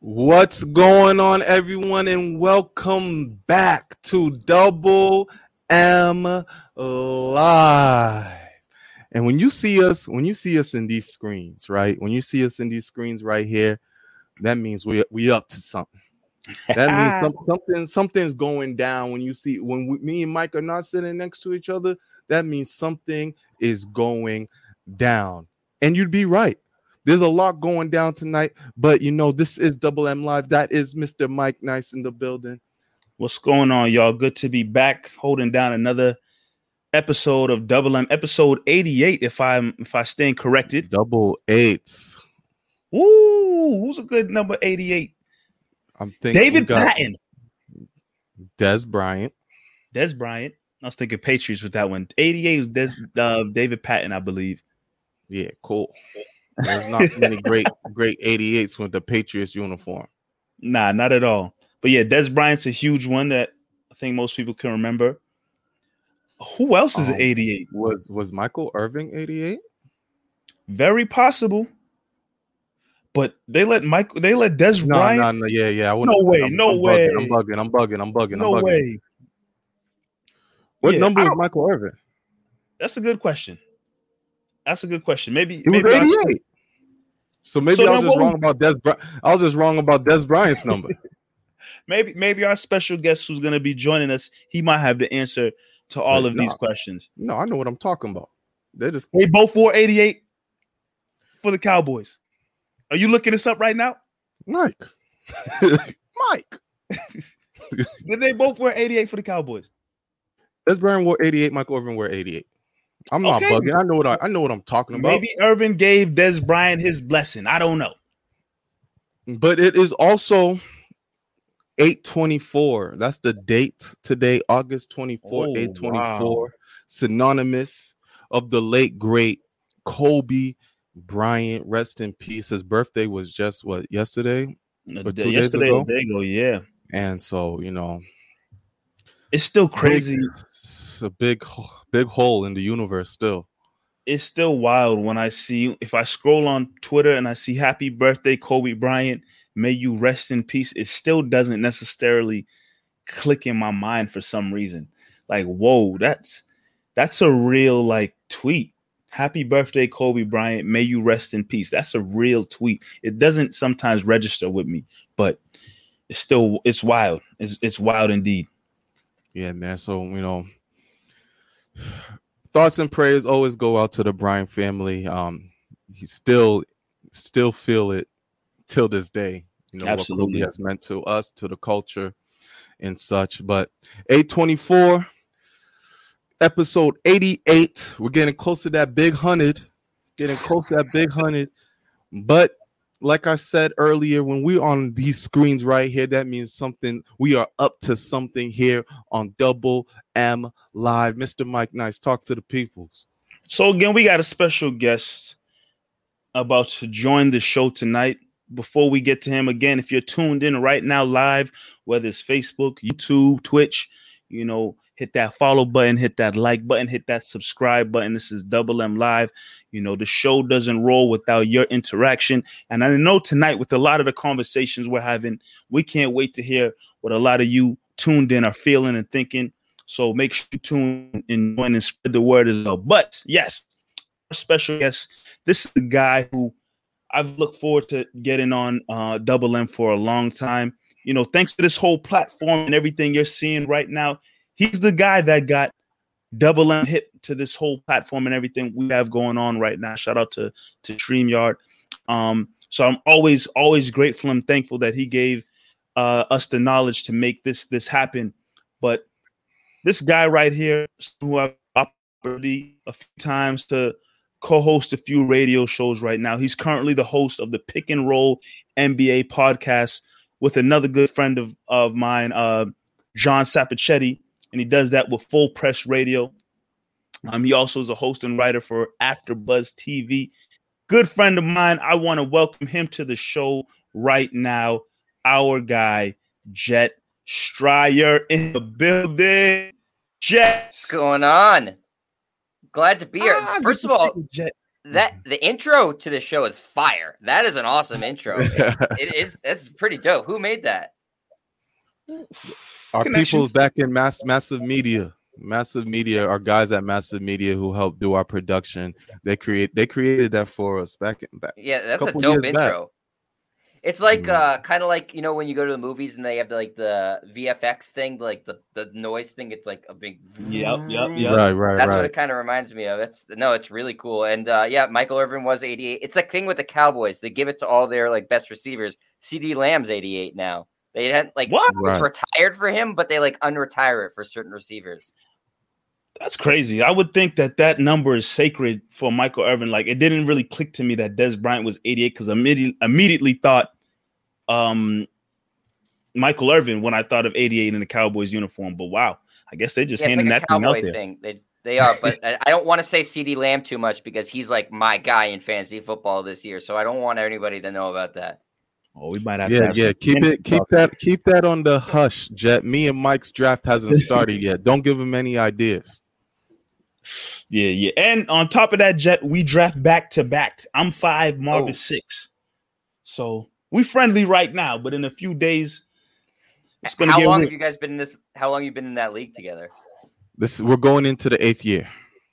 What's going on, everyone, and welcome back to Double M Live. And when you see us in these screens, right? When you see us in these screens right here, that means we up to something. That means something's going down. Me and Mike are not sitting next to each other, that means something is going down. And you'd be right. There's a lot going down tonight, but this is Double M Live. That is Mr. Mike Nice in the building. What's going on, y'all? Good to be back, holding down another episode of Double M, episode 88, if I stand corrected. Double eights. Ooh, who's a good number 88? I'm thinking David Patton. Dez Bryant. I was thinking Patriots with that one. 88 was David Patton, I believe. Yeah, cool. There's not many great 88s with the Patriots uniform. Nah, not at all. But yeah, Dez Bryant's a huge one that I think most people can remember. Who else is an 88? Was Michael Irvin 88? Very possible. But they let Dez Bryant. No, yeah. No way. I'm bugging. No way. What number is Michael Irvin? That's a good question. Maybe he was 88. So maybe I was just wrong about Dez. I was just wrong about Dez Bryant's number. maybe our special guest who's going to be joining us, he might have the answer to all of these questions. No, I know what I'm talking about. They both wore 88 for the Cowboys. Are you looking this up right now, Mike? Did they both wear 88 for the Cowboys? Dez Bryant wore 88. Michael Irvin wore 88. I'm not bugging. I know what I'm talking about. Maybe Irvin gave Dez Bryant his blessing. I don't know. But it is also 8/24. That's the date today, August 24, 8/24. Wow. Synonymous of the late great Kobe Bryant. Rest in peace. His birthday was just yesterday? Or 2 days ago? Yeah. And so, it's still crazy. It's a big hole in the universe still. It's still wild when if I scroll on Twitter and I see happy birthday, Kobe Bryant, may you rest in peace. It still doesn't necessarily click in my mind for some reason. Like, whoa, that's a real tweet. Happy birthday, Kobe Bryant. May you rest in peace. That's a real tweet. It doesn't sometimes register with me, but it's wild. It's wild indeed. Yeah, man. So, thoughts and prayers always go out to the Bryant family. He still feel it till this day. Absolutely. What Kobe has meant to us, to the culture and such. But 8/24, episode 88. We're getting close to that big 100. But like I said earlier, when we're on these screens right here, that means we are up to something here on Double M Live. Mr. Mike Nice, talk to the peoples. So again, we got a special guest about to join the show tonight. Before we get to him, again, if you're tuned in right now live, whether it's Facebook, YouTube, Twitch, hit that follow button, hit that like button, hit that subscribe button. This is Double M Live. The show doesn't roll without your interaction. And I know tonight, with a lot of the conversations we're having, we can't wait to hear what a lot of you tuned in are feeling and thinking. So make sure you tune in and spread the word as well. But yes, our special guest, this is the guy who I've looked forward to getting on Double M for a long time. Thanks to this whole platform and everything you're seeing right now, he's the guy that got Double M hip to this whole platform and everything we have going on right now. Shout out to StreamYard. So I'm always grateful and thankful that he gave us the knowledge to make this happen. But this guy right here, who I've opportunity a few times to co-host a few radio shows right now. He's currently the host of the Pick and Roll NBA podcast with another good friend of mine, John Sapichetti, and he does that with Full Press Radio. He also is a host and writer for AfterBuzz TV. Good friend of mine. I want to welcome him to the show right now. Our guy, Jet Stryer, in the building. Jet, what's going on? Glad to be here. First of all, Jet. the intro to the show is fire. That is an awesome intro. It's pretty dope. Who made that? Our people's back in Massive Media. Massive Media, our guys at Massive Media who helped do our production. They created that for us back. Yeah, that's a dope intro. Back. It's like kind of like, you know, when you go to the movies and they have the VFX thing, like the noise thing. It's like a big Yep. Right. That's what it kind of reminds me of. It's really cool. And Michael Irvin was 88. It's like thing with the Cowboys. They give it to all their like best receivers. CeeDee Lamb's 88 now. They had like retired for him, but they like unretire it for certain receivers. That's crazy. I would think that number is sacred for Michael Irvin. Like, it didn't really click to me that Dez Bryant was 88 because I immediately thought Michael Irvin when I thought of 88 in the Cowboys uniform. But wow, I guess they're just handing that thing out there. Thing. They are, but I don't want to say CeeDee Lamb too much because he's like my guy in fantasy football this year. So I don't want anybody to know about that. Oh, we might have to have keep that on the hush, Jet. Me and Mike's draft hasn't started yet. Don't give him any ideas. Yeah. And on top of that, Jet, we draft back to back. I'm 5, Marv is 6. So we friendly right now, but in a few days, it's gonna How long have you guys been in this? How long have you been in that league together? We're going into the 8th year.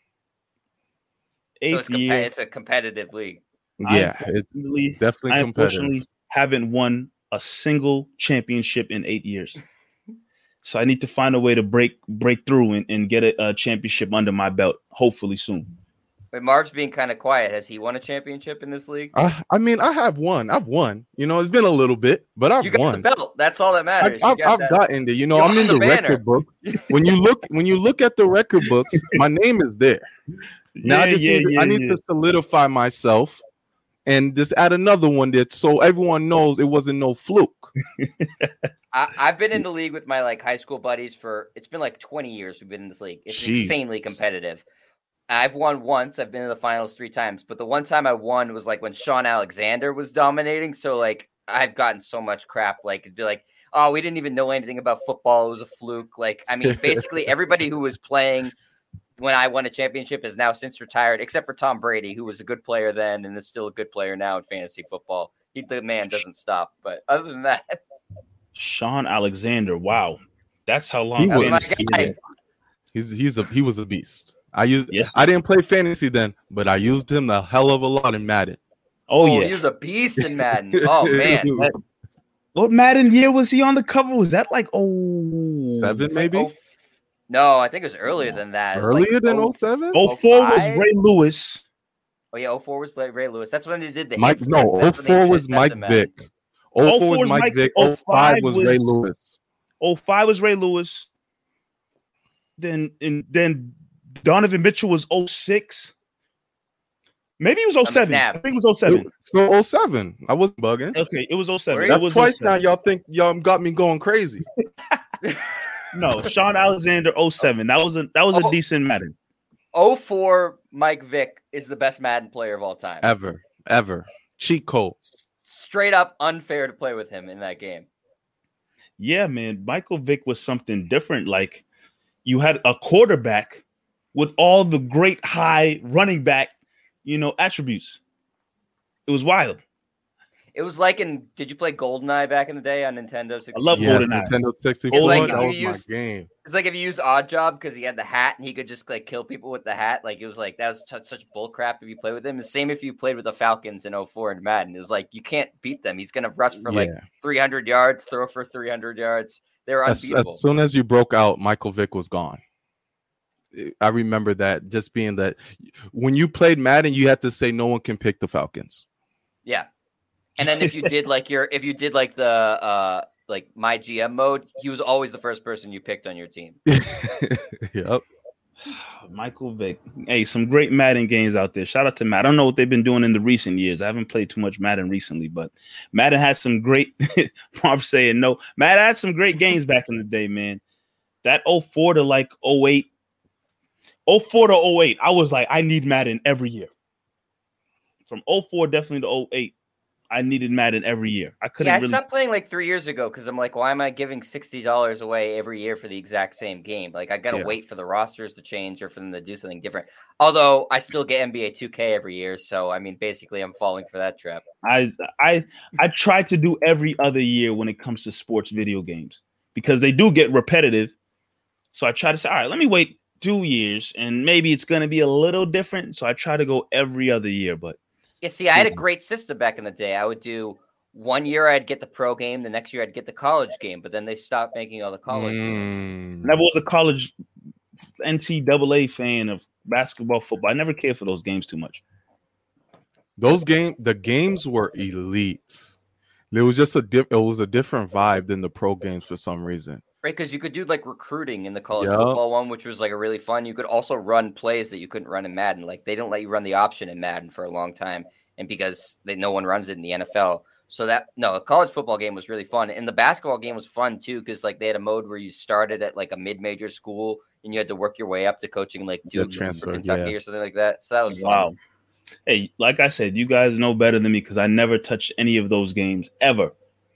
It's a competitive league. Yeah, it's definitely competitive. Unfortunately, haven't won a single championship in 8 years. So I need to find a way to break through and get a championship under my belt, hopefully soon. Wait, Marv's being kind of quiet. Has he won a championship in this league? I mean, I have won. I've won. You know, it's been a little bit, but I've won. You got the belt. That's all that matters. I've gotten there. You know, I'm in the record book. When you look at the record books, my name is there. Now I need to solidify myself and just add another one there so everyone knows it wasn't no fluke. I've been in the league with my like high school buddies it's been like 20 years we've been in this league. It's insanely competitive. I've won once. I've been in the finals 3 times, but the one time I won was like when Sean Alexander was dominating. So like I've gotten so much crap. Like it'd be like, oh, we didn't even know anything about football. It was a fluke. Like, I mean, basically everybody who was playing when I won a championship is now since retired, except for Tom Brady, who was a good player then and is still a good player now in fantasy football. The man doesn't stop. But other than that, Sean Alexander, wow, that's how long he was a beast. I didn't play fantasy then, but I used him a hell of a lot in Madden. Oh yeah, he was a beast in Madden. Oh man, what Madden year was he on the cover? Was that like 07 maybe? No, I think it was earlier than that. Earlier than 07? 04 was Ray Lewis. Oh yeah, 04 was Ray Lewis. That's when they did the Mike. No, 04 was Mike Vick. 04 was Mike Vick. 05 was Ray Lewis. 05 was Ray Lewis. Then Donovan Mitchell was 06. Maybe it was 07. I think it was 07. So 07. I wasn't bugging. Okay, it was 07. That's twice 07. Now y'all think y'all got me going crazy. No, Sean Alexander 07. That was a decent Madden. 04 Mike Vick is the best Madden player of all time. Ever. Cheat code. Straight up unfair to play with him in that game. Yeah, man. Michael Vick was something different. Like, you had a quarterback with all the great high running back, attributes. It was wild. It was like did you play GoldenEye back in the day on Nintendo 64? I love GoldenEye. Nintendo 64. Like that was my game. It's like if you use Odd Job because he had the hat and he could just like kill people with the hat. Like it was like that was such bull crap if you play with him. The same if you played with the Falcons in 04 in Madden. It was like you can't beat them. He's gonna rush for like 300 yards, throw for 300 yards. They're unbeatable. As soon as you broke out, Michael Vick was gone. I remember that just being that when you played Madden, you had to say no one can pick the Falcons. Yeah. And then if you did the my GM mode, he was always the first person you picked on your team. Yep. Michael Vick. Hey, some great Madden games out there. Shout out to Matt. I don't know what they've been doing in the recent years. I haven't played too much Madden recently, but Madden had some great Marv saying no. Madden had some great games back in the day, man. That 04 to like 08. 04 to 08, I was like, I need Madden every year. From 04 definitely to 08. I needed Madden every year. I couldn't. Yeah, I stopped playing like 3 years ago because I'm like, why am I giving $60 away every year for the exact same game? Like, I gotta wait for the rosters to change or for them to do something different. Although I still get NBA 2K every year, so I mean, basically, I'm falling for that trap. I try to do every other year when it comes to sports video games because they do get repetitive. So I try to say, all right, let me wait 2 years and maybe it's gonna be a little different. So I try to go every other year, but. Yeah, see, I had a great system back in the day. I would do 1 year I'd get the pro game, the next year I'd get the college game, but then they stopped making all the college games. Never was a college NCAA fan of basketball, football. I never cared for those games too much. The games were elite. It was just a different vibe than the pro games for some reason. Right, because you could do like recruiting in the college football one, which was like a really fun. You could also run plays that you couldn't run in Madden. Like they don't let you run the option in Madden for a long time, and because no one runs it in the NFL. So a college football game was really fun, and the basketball game was fun too because like they had a mode where you started at like a mid-major school and you had to work your way up to coaching like Duke or Kentucky or something like that. So that was fun. Wow. Hey, like I said, you guys know better than me because I never touched any of those games ever.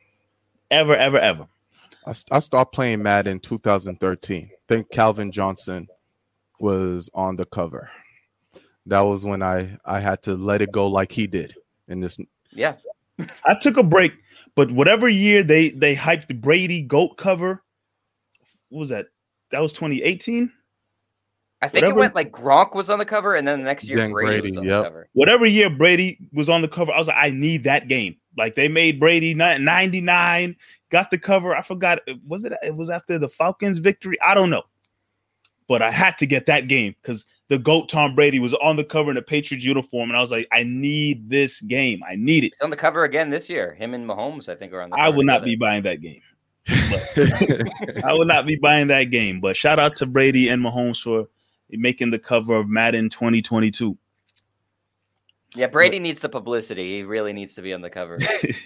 I stopped playing Madden in 2013. I think Calvin Johnson was on the cover. That was when I had to let it go like he did in this. Yeah. I took a break, but whatever year they hyped the Brady GOAT cover, what was that? That was 2018? I think it went like Gronk was on the cover, and then the next year Brady was on the cover. Whatever year Brady was on the cover, I was like, I need that game. Like they made Brady 99, got the cover. I forgot. It was after the Falcons victory. I don't know. But I had to get that game because the GOAT Tom Brady was on the cover in a Patriots uniform. And I was like, I need this game. I need it. He's on the cover again this year. Him and Mahomes, I think, are on the cover. I would not be buying that game. I would not be buying that game. But shout out to Brady and Mahomes for making the cover of Madden 2022. Yeah, Brady needs the publicity. He really needs to be on the cover.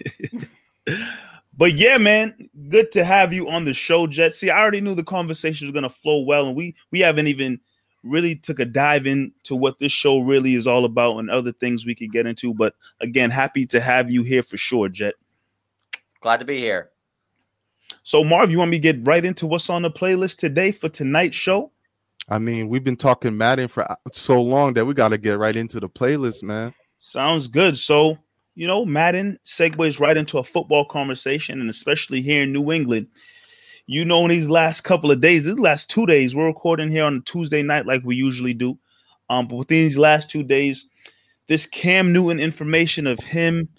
But yeah, man, good to have you on the show, Jet. See, I already knew the conversation was going to flow well, and we haven't even really took a dive into what this show really is all about and other things we could get into. But again, happy to have you here for sure, Jet. Glad to be here. So, Marv, you want me to get right into what's on the playlist today for tonight's show? I mean, we've been talking Madden for so long that we got to get right into the playlist, man. Sounds good. So, Madden segues right into a football conversation, and especially here in New England. In these last couple of days, these last 2 days, we're recording here on a Tuesday night like we usually do. But within these last 2 days, this Cam Newton information of him,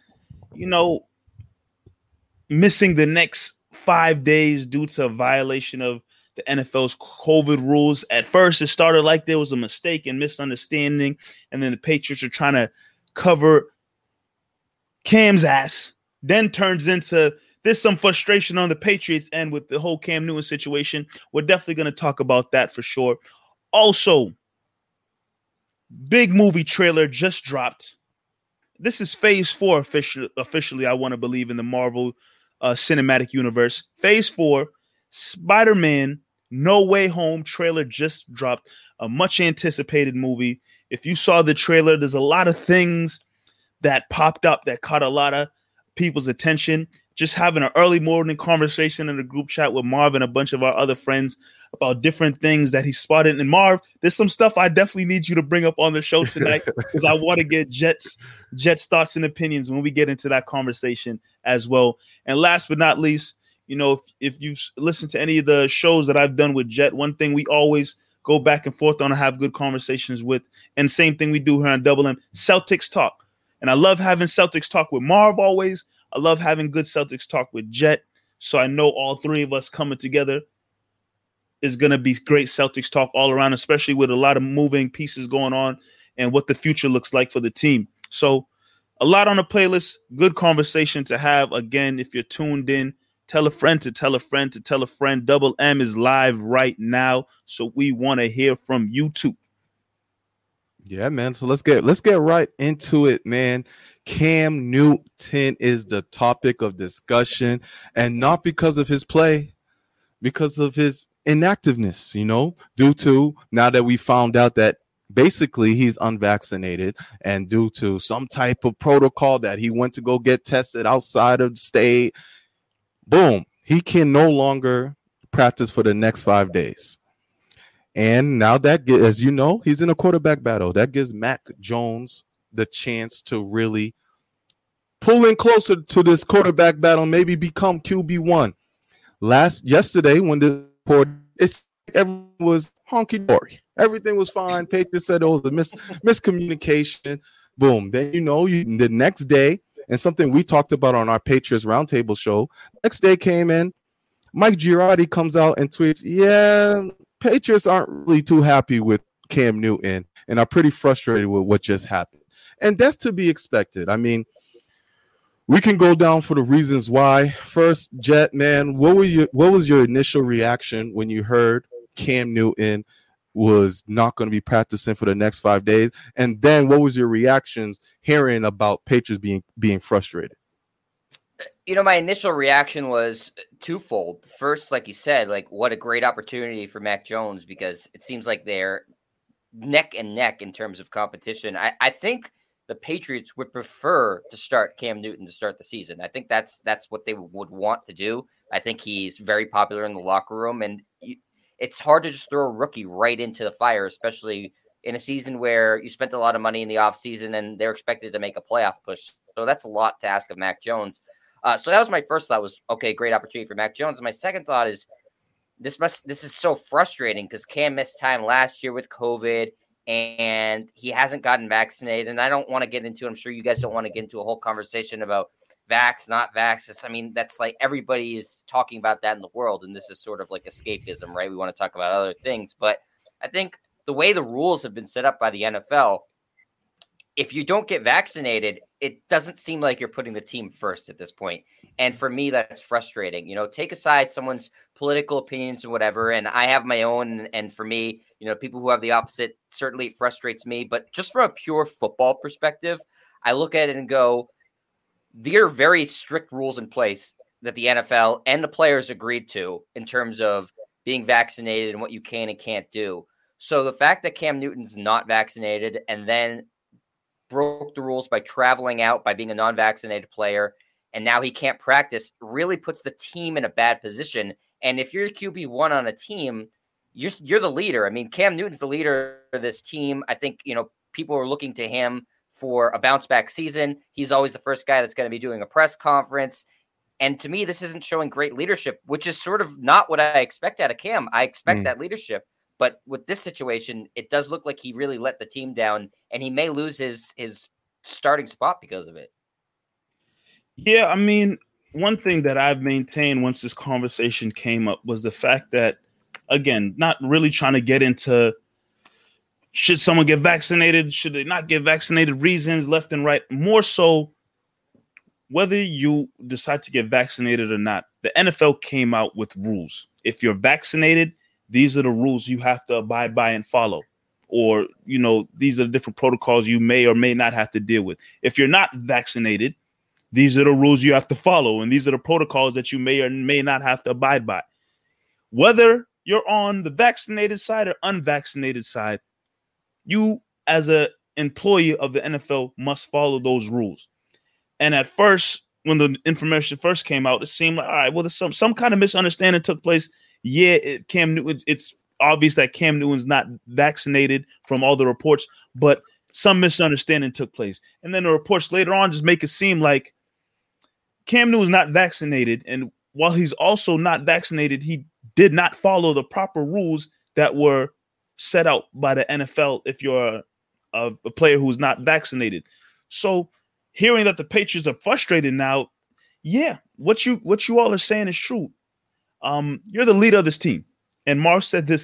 missing the next 5 days due to a violation of the NFL's COVID rules. At first, it started like there was a mistake and misunderstanding, and then the Patriots are trying to cover Cam's ass. Then turns into there's some frustration on the Patriots end with the whole Cam Newton situation. We're definitely going to talk about that for sure. Also, big movie trailer just dropped. This is Phase 4 officially, I want to believe, in the Marvel Cinematic Universe. Phase 4, Spider-Man No Way Home trailer just dropped. A much anticipated movie. If you saw the trailer, there's a lot of things that popped up that caught a lot of people's attention. Just having an early morning conversation in a group chat with Marv and a bunch of our other friends about different things that he spotted. And Marv, there's some stuff I definitely need you to bring up on the show tonight because I want to get Jet's thoughts and opinions when we get into that conversation as well. And last but not least, if you listen to any of the shows that I've done with Jet, one thing we always go back and forth on and have good conversations with, and same thing we do here on Double M, Celtics Talk. And I love having Celtics Talk with Marv always. I love having good Celtics Talk with Jet. So I know all three of us coming together is going to be great Celtics Talk all around, especially with a lot of moving pieces going on and what the future looks like for the team. So a lot on the playlist, good conversation to have. Again, if you're tuned in, tell a friend to tell a friend to tell a friend. Double M is live right now, so we want to hear from you too. Yeah, man. So let's get right into it, man. Cam Newton is the topic of discussion, and not because of his play, because of his inactiveness, due to now that we found out that basically he's unvaccinated, and due to some type of protocol that he went to go get tested outside of the state, boom, he can no longer practice for the next 5 days. And now that, as you know, he's in a quarterback battle. That gives Mac Jones the chance to really pull in closer to this quarterback battle, maybe become QB1. Yesterday, when the report, everything was honky-dory. Everything was fine. Patriots said it was a miscommunication. Boom. Then, the next day, and something we talked about on our Patriots Roundtable show, next day came in, Mike Giardi comes out and tweets, yeah, Patriots aren't really too happy with Cam Newton and are pretty frustrated with what just happened. And that's to be expected. I mean, we can go down for the reasons why. First, Jet, man, what was your initial reaction when you heard Cam Newton was not going to be practicing for the next 5 days? And then what was your reactions hearing about Patriots being frustrated? My initial reaction was twofold. First, like you said, what a great opportunity for Mac Jones, because it seems like they're neck and neck in terms of competition. I think the Patriots would prefer to start Cam Newton to start the season. I think that's what they would want to do. I think he's very popular in the locker room, and it's hard to just throw a rookie right into the fire, especially in a season where you spent a lot of money in the offseason and they're expected to make a playoff push. So that's a lot to ask of Mac Jones. So that was my first thought, was, okay, great opportunity for Mac Jones. And my second thought is this is so frustrating because Cam missed time last year with COVID and he hasn't gotten vaccinated. And I don't want to get into, I'm sure you guys don't want to get into a whole conversation about vax, not vax. I mean, that's like everybody is talking about that in the world. And this is sort of like escapism, right? We want to talk about other things. But I think the way the rules have been set up by the NFL, if you don't get vaccinated, it doesn't seem like you're putting the team first at this point. And for me, that's frustrating. Take aside someone's political opinions and whatever. And I have my own. And for me, people who have the opposite, certainly it frustrates me. But just from a pure football perspective, I look at it and go, there are very strict rules in place that the NFL and the players agreed to in terms of being vaccinated and what you can and can't do. So the fact that Cam Newton's not vaccinated and then broke the rules by traveling out, by being a non-vaccinated player, and now he can't practice, really puts the team in a bad position. And if you're QB1 on a team, you're the leader. I mean, Cam Newton's the leader of this team. I think, people are looking to him for a bounce back season. He's always the first guy that's going to be doing a press conference. And to me, this isn't showing great leadership, which is sort of not what I expect out of Cam. I expect that leadership. But with this situation, it does look like he really let the team down, and he may lose his starting spot because of it. Yeah, I mean, one thing that I've maintained once this conversation came up was the fact that, again, not really trying to get into should someone get vaccinated, should they not get vaccinated, reasons left and right, more so whether you decide to get vaccinated or not. The NFL came out with rules. If you're vaccinated, these are the rules you have to abide by and follow. Or, these are the different protocols you may or may not have to deal with. If you're not vaccinated, these are the rules you have to follow. And these are the protocols that you may or may not have to abide by. Whether you're on the vaccinated side or unvaccinated side, you as an employee of the NFL must follow those rules. And at first, when the information first came out, it seemed like, all right, well, there's some kind of misunderstanding took place. Yeah, Cam Newton, it's obvious that Cam Newton's not vaccinated from all the reports, but some misunderstanding took place. And then the reports later on just make it seem like Cam Newton's not vaccinated. And while he's also not vaccinated, he did not follow the proper rules that were set out by the NFL if you're a player who's not vaccinated. So hearing that the Patriots are frustrated now, yeah, what you all are saying is true. You're the leader of this team. And Mark said this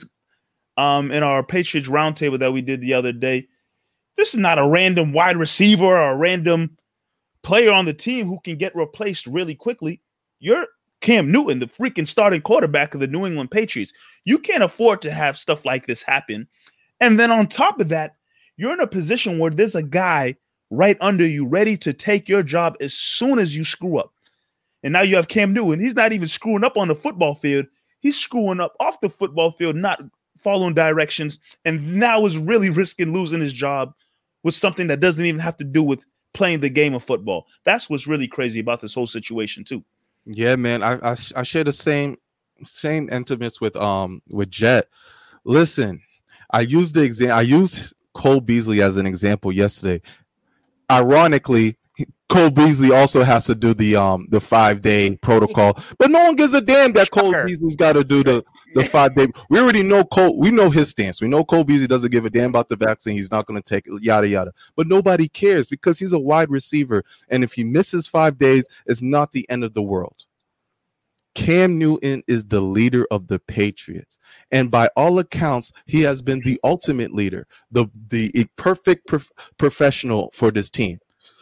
in our Patriots roundtable that we did the other day. This is not a random wide receiver or a random player on the team who can get replaced really quickly. You're Cam Newton, the freaking starting quarterback of the New England Patriots. You can't afford to have stuff like this happen. And then on top of that, you're in a position where there's a guy right under you ready to take your job as soon as you screw up. And now you have Cam Newton. He's not even screwing up on the football field. He's screwing up off the football field, not following directions, and now is really risking losing his job with something that doesn't even have to do with playing the game of football. That's what's really crazy about this whole situation too. Yeah, man. I share the same sentiments with Jet. Listen, I used Cole Beasley as an example yesterday. Ironically, Cole Beasley also has to do the 5-day protocol, but no one gives a damn that Cole Beasley's got to do the 5-day. We already know Cole. We know his stance. We know Cole Beasley doesn't give a damn about the vaccine. He's not going to take it, yada yada. But nobody cares because he's a wide receiver, and if he misses 5 days, it's not the end of the world. Cam Newton is the leader of the Patriots, and by all accounts, he has been the ultimate leader, the perfect professional for this team.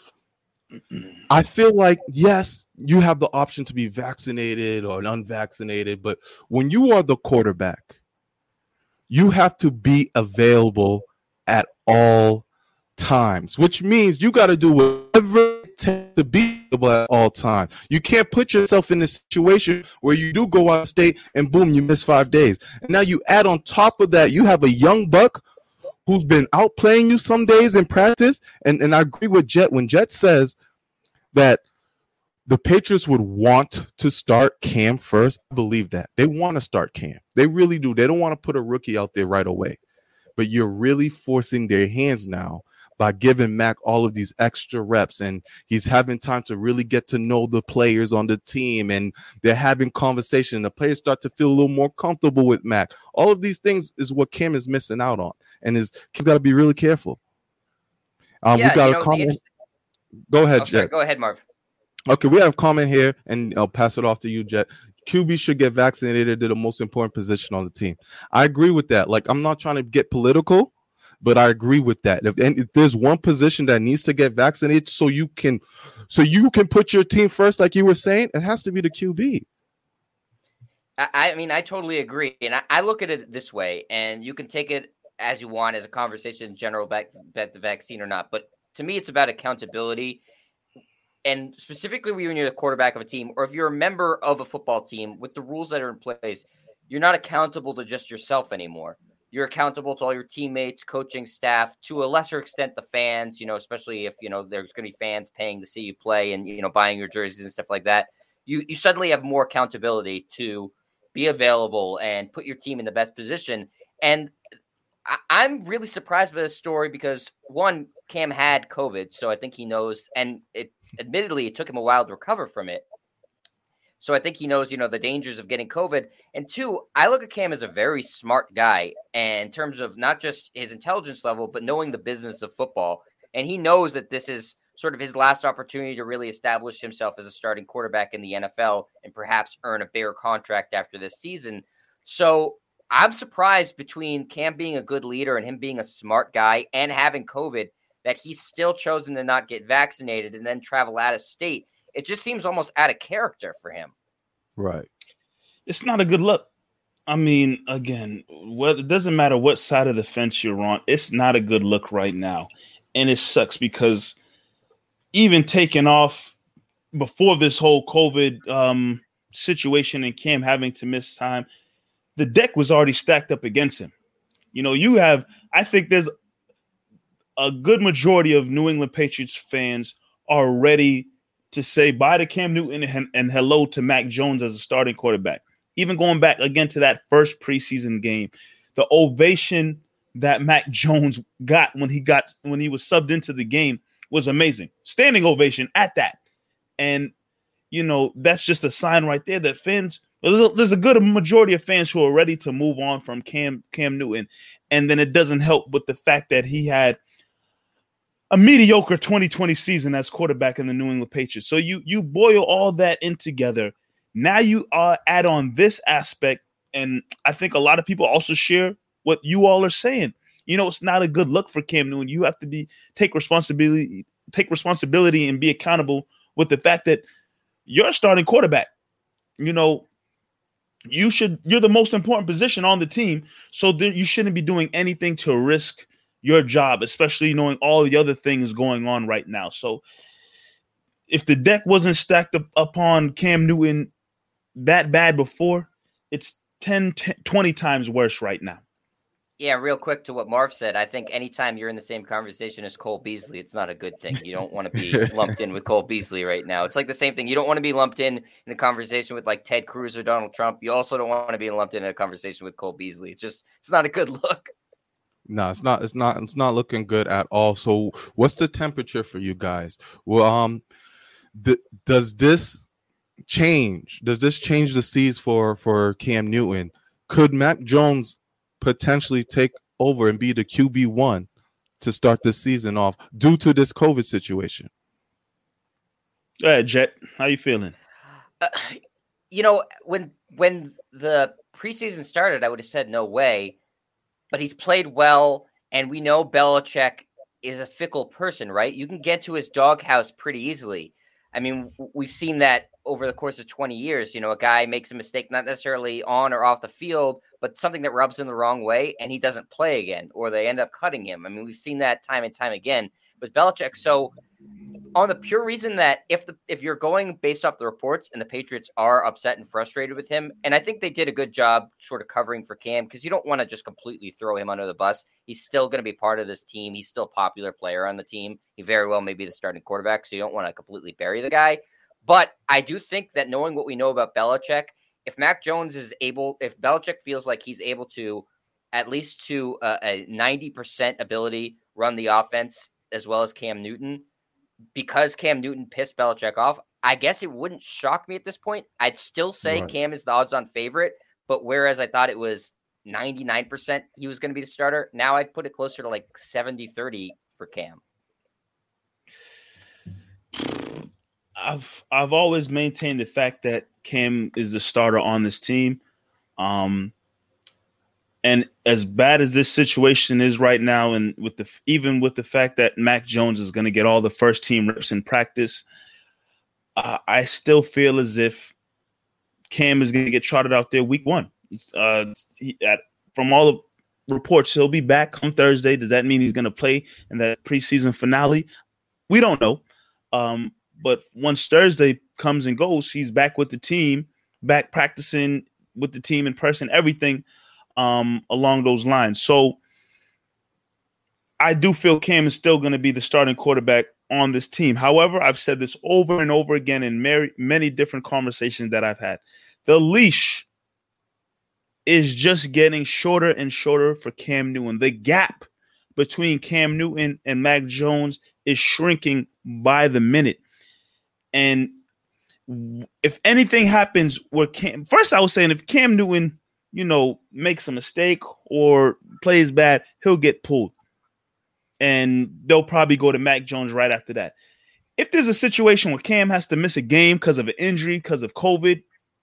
I feel like, yes, you have the option to be vaccinated or unvaccinated, but when you are the quarterback, you have to be available at all times, which means you got to do whatever it takes to be available at all times. You can't put yourself in a situation where you do go out of state and boom, you miss 5 days. And now you add on top of that, you have a young buck who's been outplaying you some days in practice. And I agree with Jet when Jet says that the Patriots would want to start Cam first. I believe that. They want to start Cam. They really do. They don't want to put a rookie out there right away. But you're really forcing their hands now by giving Mac all of these extra reps, and he's having time to really get to know the players on the team, and they're having conversation. The players start to feel a little more comfortable with Mac. All of these things is what Cam is missing out on, and he's got to be really careful. We got a comment. Go ahead, Jet. Go ahead, Marv. Okay, we have a comment here, and I'll pass it off to you, Jet. QB should get vaccinated. They're the most important position on the team. I agree with that. Like, I'm not trying to get political, but I agree with that. If there's one position that needs to get vaccinated so you can put your team first, like you were saying, it has to be the QB. I mean, I totally agree. And I look at it this way, and you can take it as you want as a conversation in general about the vaccine or not. But to me, it's about accountability. And specifically when you're the quarterback of a team, or if you're a member of a football team, with the rules that are in place, you're not accountable to just yourself anymore. You're accountable to all your teammates, coaching staff, to a lesser extent, the fans, especially if, there's going to be fans paying to see you play and, buying your jerseys and stuff like that. You suddenly have more accountability to be available and put your team in the best position. And I'm really surprised by this story because, one, Cam had COVID, so I think he knows, and admittedly, it took him a while to recover from it. So I think he knows, the dangers of getting COVID. And two, I look at Cam as a very smart guy, and in terms of not just his intelligence level, but knowing the business of football. And he knows that this is sort of his last opportunity to really establish himself as a starting quarterback in the NFL and perhaps earn a bigger contract after this season. So I'm surprised between Cam being a good leader and him being a smart guy and having COVID that he's still chosen to not get vaccinated and then travel out of state. It just seems almost out of character for him. Right. It's not a good look. I mean, again, it doesn't matter what side of the fence you're on. It's not a good look right now. And it sucks because even taking off before this whole COVID situation and Cam having to miss time, the deck was already stacked up against him. I think there's a good majority of New England Patriots fans are ready to say bye to Cam Newton and hello to Mac Jones as a starting quarterback. Even going back again to that first preseason game, the ovation that Mac Jones got when he was subbed into the game was amazing. Standing ovation at that. And, that's just a sign right there that fans, there's a good majority of fans who are ready to move on from Cam Newton. And then it doesn't help with the fact that he had a mediocre 2020 season as quarterback in the New England Patriots. So you boil all that in together. Now you add on this aspect, and I think a lot of people also share what you all are saying. It's not a good look for Cam Newton. You have to take responsibility and be accountable with the fact that you're a starting quarterback. You're the most important position on the team, so you shouldn't be doing anything to risk your job, especially knowing all the other things going on right now. So if the deck wasn't stacked up upon Cam Newton that bad before, it's 10, 20 times worse right now. Yeah, real quick to what Marv said, I think anytime you're in the same conversation as Cole Beasley, it's not a good thing. You don't want to be lumped in with Cole Beasley right now. It's like the same thing. You don't want to be lumped in a conversation with like Ted Cruz or Donald Trump. You also don't want to be lumped in a conversation with Cole Beasley. It's not a good look. No, it's not looking good at all. So what's the temperature for you guys? Well, does this change the seas for Cam Newton? Could Mac Jones potentially take over and be the QB1 to start this season off due to this COVID situation? Go ahead, Jet. How you feeling? When the preseason started, I would have said no way, but he's played well, and we know Belichick is a fickle person, right? You can get to his doghouse pretty easily. I mean, we've seen that over the course of 20 years. A guy makes a mistake, not necessarily on or off the field, but something that rubs him the wrong way, and he doesn't play again, or they end up cutting him. I mean, we've seen that time and time again with Belichick. So on the pure reason that if you're going based off the reports and the Patriots are upset and frustrated with him, and I think they did a good job sort of covering for Cam, because you don't want to just completely throw him under the bus. He's still going to be part of this team. He's still a popular player on the team. He very well may be the starting quarterback, so you don't want to completely bury the guy. But I do think that knowing what we know about Belichick, if Belichick feels like he's able to, at least to a 90% ability, run the offense as well as Cam Newton, because Cam Newton pissed Belichick off, I guess it wouldn't shock me at this point. I'd still say right. Cam is the odds-on favorite, but whereas I thought it was 99% he was going to be the starter, now I'd put it closer to like 70-30 for Cam. I've always maintained the fact that Cam is the starter on this team. And as bad as this situation is right now, and even with the fact that Mac Jones is going to get all the first team reps in practice, I still feel as if Cam is going to get trotted out there week one. From all the reports, he'll be back come Thursday. Does that mean he's going to play in that preseason finale? We don't know. But once Thursday comes and goes, he's back with the team, back practicing with the team in person, everything along those lines. So I do feel Cam is still going to be the starting quarterback on this team. However, I've said this over and over again in many different conversations that I've had. The leash is just getting shorter and shorter for Cam Newton. The gap between Cam Newton and Mac Jones is shrinking by the minute. And if anything happens where first I was saying if Cam Newton, makes a mistake or plays bad, he'll get pulled. And they'll probably go to Mac Jones right after that. If there's a situation where Cam has to miss a game because of an injury, because of COVID,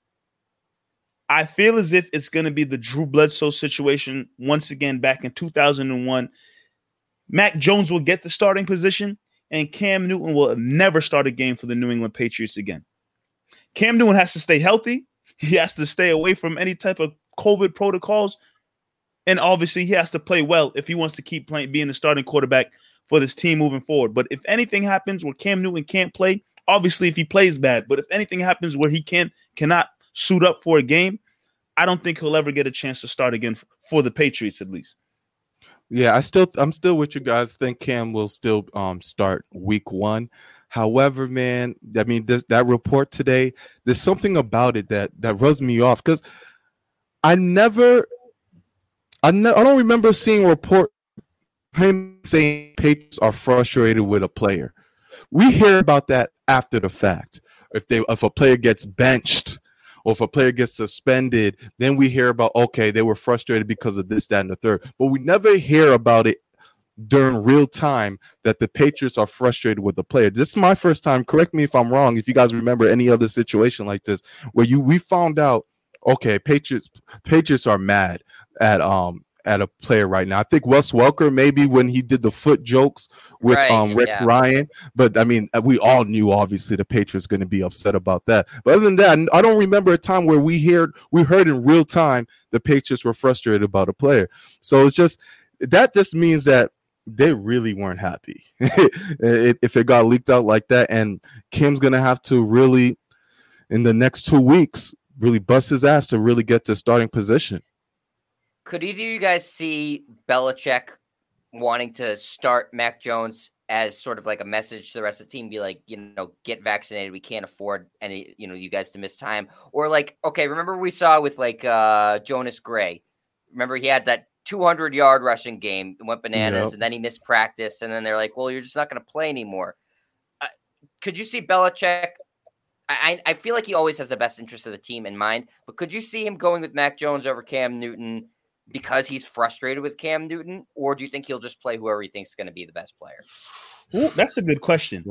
I feel as if it's going to be the Drew Bledsoe situation once again back in 2001. Mac Jones will get the starting position, and Cam Newton will never start a game for the New England Patriots again. Cam Newton has to stay healthy. He has to stay away from any type of COVID protocols. And obviously, he has to play well if he wants to keep being the starting quarterback for this team moving forward. But if anything happens where Cam Newton can't play, obviously if he plays bad, but if anything happens where he cannot suit up for a game, I don't think he'll ever get a chance to start again for the Patriots, at least. Yeah, I'm still with you guys. Think Cam will still start week one. However, man, I mean, that report today, there's something about it that rubs me off, because I don't remember seeing a report him saying Patriots are frustrated with a player. We hear about that after the fact. If a player gets benched or if a player gets suspended, then we hear about, okay, they were frustrated because of this, that, and the third. But we never hear about it during real time that the Patriots are frustrated with the player. This is my first time. Correct me if I'm wrong. If you guys remember any other situation like this where we found out, okay, Patriots are mad at a player right now. I think Wes Welker, maybe when he did the foot jokes with Rick Ryan, but I mean, we all knew obviously the Patriots going to be upset about that. But other than that, I don't remember a time where we heard in real time the Patriots were frustrated about a player. So it's just means that they really weren't happy if it got leaked out like that. And Kim's going to have to really, in the next 2 weeks, really bust his ass to really get to starting position. Could either of you guys see Belichick wanting to start Mac Jones as sort of like a message to the rest of the team, be like, get vaccinated. We can't afford any, you guys to miss time. Or like, okay, remember we saw with like Jonas Gray. Remember he had that 200-yard rushing game and went bananas, and then he missed practice. And then they're like, well, you're just not going to play anymore. Could you see Belichick? I feel like he always has the best interest of the team in mind, but could you see him going with Mac Jones over Cam Newton because he's frustrated with Cam Newton, or do you think he'll just play whoever he thinks is going to be the best player? Ooh, that's a good question.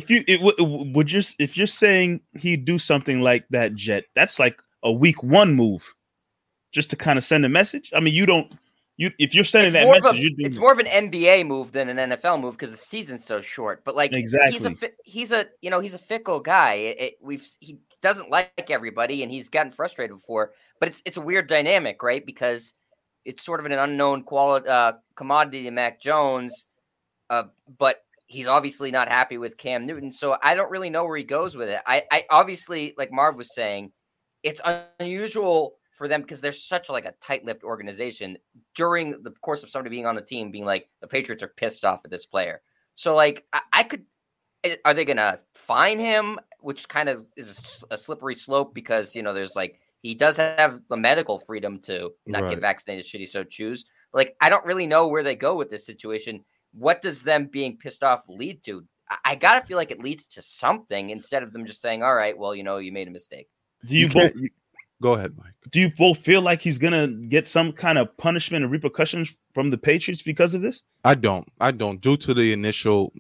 If you're saying he'd do something like that, Jet, that's like a week 1 move, just to kind of send a message. I mean, if you're sending that message, it's more of an NBA move than an NFL move because the season's so short. But like, exactly, he's a fickle guy. He doesn't like everybody, and he's gotten frustrated before. But it's a weird dynamic, right? Because it's sort of an unknown commodity to Mac Jones, but he's obviously not happy with Cam Newton. So I don't really know where he goes with it. I obviously, like Marv was saying, it's unusual for them because they're such like a tight-lipped organization during the course of somebody being on the team being like, the Patriots are pissed off at this player. So like, are they going to fine him, which kind of is a slippery slope because, there's like, he does have the medical freedom to not get vaccinated should he so choose. But like, I don't really know where they go with this situation. What does them being pissed off lead to? I got to feel like it leads to something instead of them just saying, all right, well, you made a mistake. Go ahead, Mike. Do you both feel like he's going to get some kind of punishment and repercussions from the Patriots because of this? I don't. Due to the initial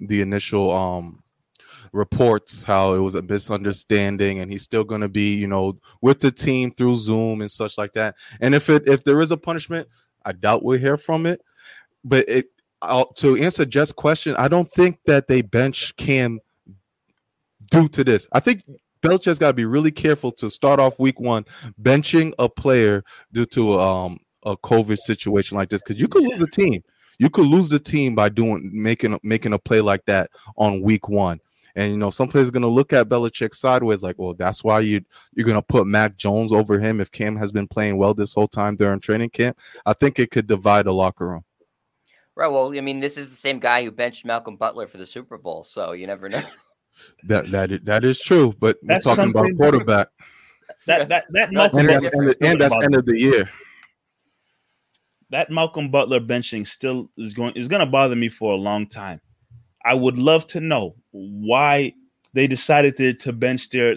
reports, how it was a misunderstanding, and he's still going to be, with the team through Zoom and such like that. And if there is a punishment, I doubt we'll hear from it. But to answer Jeff's question, I don't think that they bench Cam due to this. I think Belichick's got to be really careful to start off week 1 benching a player due to a COVID situation like this, because you could lose the team. You could lose the team by making a play like that on week 1. And some players are going to look at Belichick sideways, like, well, that's why you're going to put Mac Jones over him if Cam has been playing well this whole time during training camp. I think it could divide the locker room. Right. Well, I mean, this is the same guy who benched Malcolm Butler for the Super Bowl, so you never know. That is true, but we're talking about quarterback. That Malcolm Butler, and that's end of the year. That Malcolm Butler benching still is going to bother me for a long time. I would love to know why they decided to bench their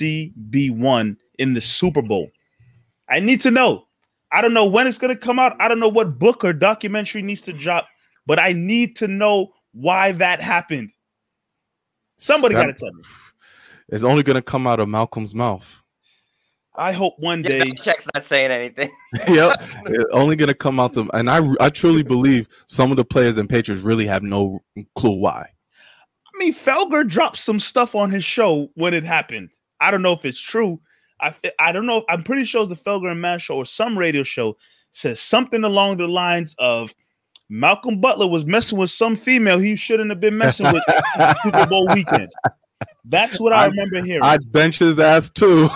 CB1 in the Super Bowl. I need to know. I don't know when it's going to come out. I don't know what book or documentary needs to drop, but I need to know why that happened. Somebody got to tell me. It's only going to come out of Malcolm's mouth. I hope one day. Belichick's not saying anything. Yep, it's only going to come out to. And I truly believe some of the players and Patriots really have no clue why. I mean, Felger dropped some stuff on his show when it happened. I don't know if it's true. I don't know. I'm pretty sure it's the Felger and Matt show or some radio show says something along the lines of Malcolm Butler was messing with some female he shouldn't have been messing with Super Bowl weekend. That's what I remember hearing. I'd bench his ass too.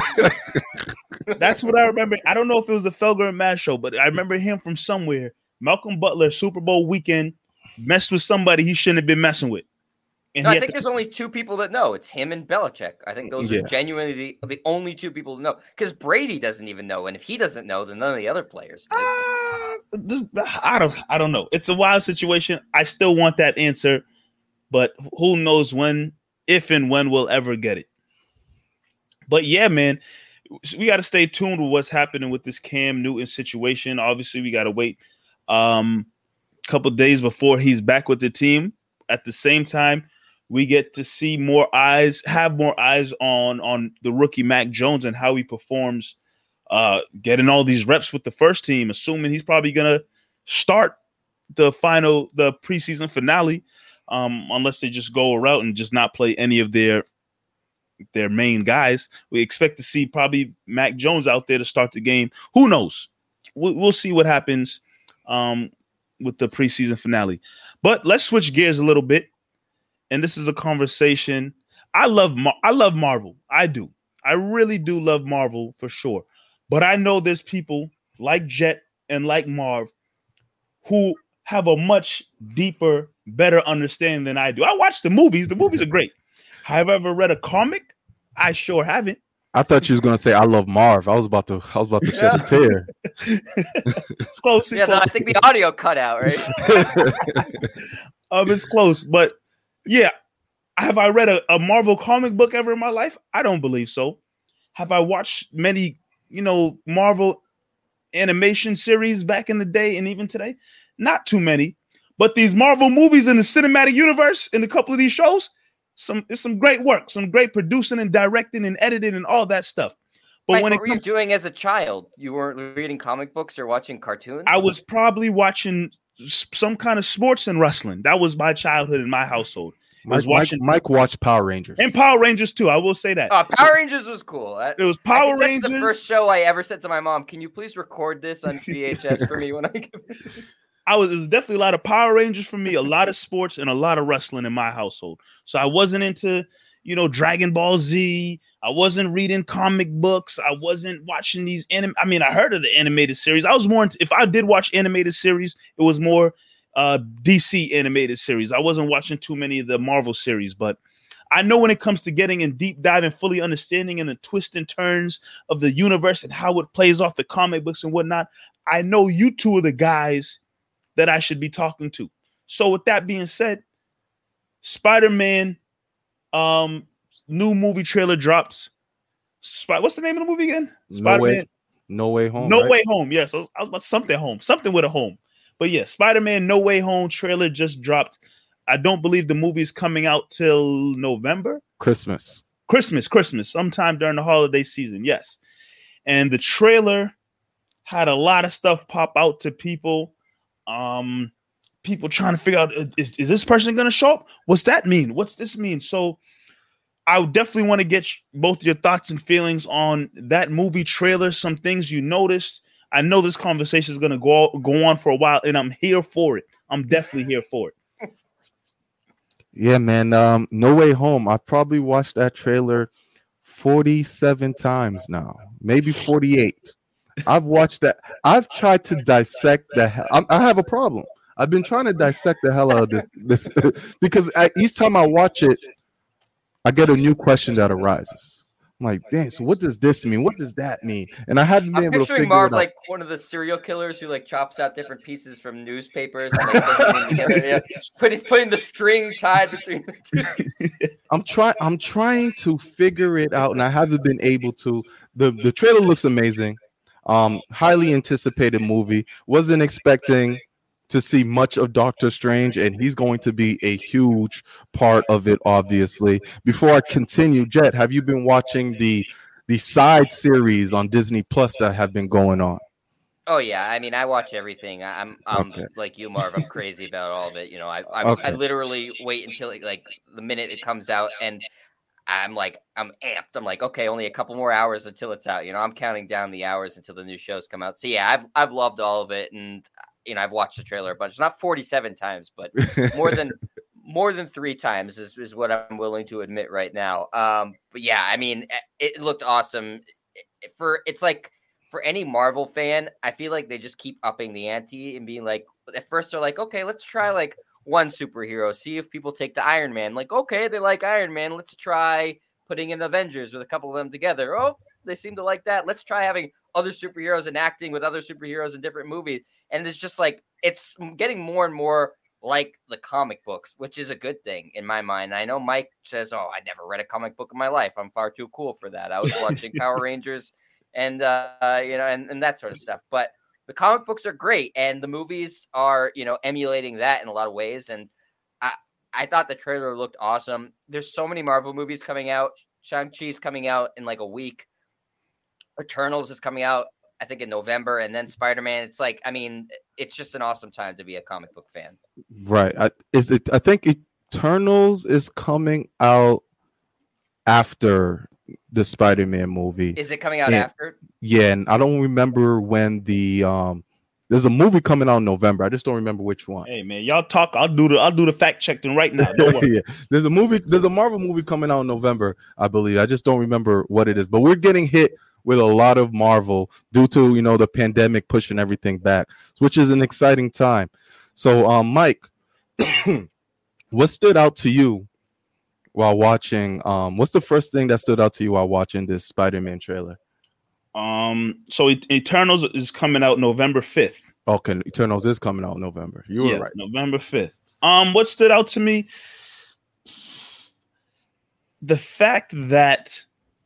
That's what I remember. I don't know if it was the Felger and Matt show, but I remember him from somewhere. Malcolm Butler, Super Bowl weekend, messed with somebody he shouldn't have been messing with. And I think there's only 2 people that know. It's him and Belichick. I think those are genuinely the only 2 people that know. Because Brady doesn't even know, and if he doesn't know, then none of the other players. I don't know. It's a wild situation. I still want that answer, but who knows if and when we'll ever get it. But yeah, man, we got to stay tuned with what's happening with this Cam Newton situation. Obviously, we got to wait a couple of days before he's back with the team. At the same time, we get to see have more eyes on the rookie Mac Jones and how he performs, getting all these reps with the first team, assuming he's probably going to start the preseason finale, unless they just go a route and just not play any of their main guys. We expect to see probably Mac Jones out there to start the game. Who knows? We'll see what happens with the preseason finale. But let's switch gears a little bit. And this is a conversation. I love Marvel. I do. I really do love Marvel for sure. But I know there's people like Jet and like Marv who have a much deeper, better understanding than I do. I watch the movies. The movies are great. Have I ever read a comic? I sure haven't. I thought you was gonna say I love Marv. I was about to shed a tear. It's close. Yeah, close. I think the audio cut out, right? It's close, but yeah. Have I read a Marvel comic book ever in my life? I don't believe so. Have I watched many, Marvel animation series back in the day and even today? Not too many. But these Marvel movies in the cinematic universe, in a couple of these shows, there's some great work, some great producing and directing and editing and all that stuff. But what were you doing as a child? You weren't reading comic books or watching cartoons? I was probably watching some kind of sports and wrestling. That was my childhood in my household. Mike watched Power Rangers. And Power Rangers too, I will say that. Power Rangers was cool. It was Power Rangers. That's the first show I ever said to my mom, can you please record this on VHS for me when I get it? was definitely a lot of Power Rangers for me, a lot of sports and a lot of wrestling in my household. So I wasn't into, Dragon Ball Z. I wasn't reading comic books. I wasn't watching these I heard of the animated series. I was more if I did watch animated series, it was more DC animated series. I wasn't watching too many of the Marvel series, but I know when it comes to getting in deep dive and fully understanding and the twists and turns of the universe and how it plays off the comic books and whatnot, I know you two are the guys that I should be talking to. So with that being said, Spider-Man new movie trailer drops. What's the name of the movie again? Spider-Man No Way Home. No Way Home. Yes, I was about something with a home. But yeah, Spider-Man No Way Home trailer just dropped. I don't believe the movie is coming out till November. Christmas. Sometime during the holiday season. Yes. And the trailer had a lot of stuff pop out to people. People trying to figure out, is this person going to show up? What's that mean? What's this mean? So I would definitely want to get both your thoughts and feelings on that movie trailer, some things you noticed. I know this conversation is going to go on for a while, and I'm here for it. I'm definitely here for it. Yeah, man. No Way Home. I probably watched that trailer 47 times now, maybe 48. I've watched that. I've tried to dissect I have a problem. I've been trying to dissect the hell out of this because each time I watch it, I get a new question that arises. I'm like, dang, so what does this mean? What does that mean? And I hadn't been able to figure Marv it out. like one of the serial killers who like chops out different pieces from newspapers and like puts them together. Yeah. But he's putting the string tied between the two. I'm trying to figure it out, and I haven't been able to. The trailer looks amazing. Highly anticipated movie. Wasn't expecting to see much of Doctor Strange, and he's going to be a huge part of it, obviously. Before I continue, Jet, have you been watching the side series on Disney Plus that have been going on? Oh yeah, I mean, I watch everything. I'm okay. Like you, Marv. I'm crazy about all of it. I literally wait until like the minute it comes out, and I'm amped. I'm like, okay, only a couple more hours until it's out. I'm counting down the hours until the new shows come out. So yeah, I've loved all of it, and I've watched the trailer a bunch, not 47 times, but more than 3 times is what I'm willing to admit right now. But yeah, I mean, it looked awesome. For any Marvel fan, I feel like they just keep upping the ante and being like, at first they're like, okay, let's try like one superhero, see if people take to Iron Man. Like, okay, they like Iron Man. Let's try putting in Avengers with a couple of them together. Oh, they seem to like that. Let's try having other superheroes and acting with other superheroes in different movies. And it's just like, it's getting more and more like the comic books, which is a good thing in my mind. I know Mike says, oh, I never read a comic book in my life. I'm far too cool for that. I was watching Power Rangers and that sort of stuff. But the comic books are great. And the movies are, emulating that in a lot of ways. And I thought the trailer looked awesome. There's so many Marvel movies coming out. Shang-Chi's coming out in like a week. Eternals is coming out, I think, in November, and then Spider-Man. It's like, I mean, it's just an awesome time to be a comic book fan. Right. I think Eternals is coming out after the Spider-Man movie. Is it coming out after? Yeah, and I don't remember when the there's a movie coming out in November. I just don't remember which one. Hey man, y'all talk. I'll do the fact checking right now. Don't worry. Yeah. There's a Marvel movie coming out in November, I believe. I just don't remember what it is. But we're getting hit with a lot of Marvel due to, you know, the pandemic pushing everything back, which is an exciting time. So, Mike, what stood out to you while watching? What's the first thing that stood out to you while watching this Spider-Man trailer? So Eternals is coming out November 5th. Okay, Eternals is coming out in November. You were right. November 5th. What stood out to me? The fact that,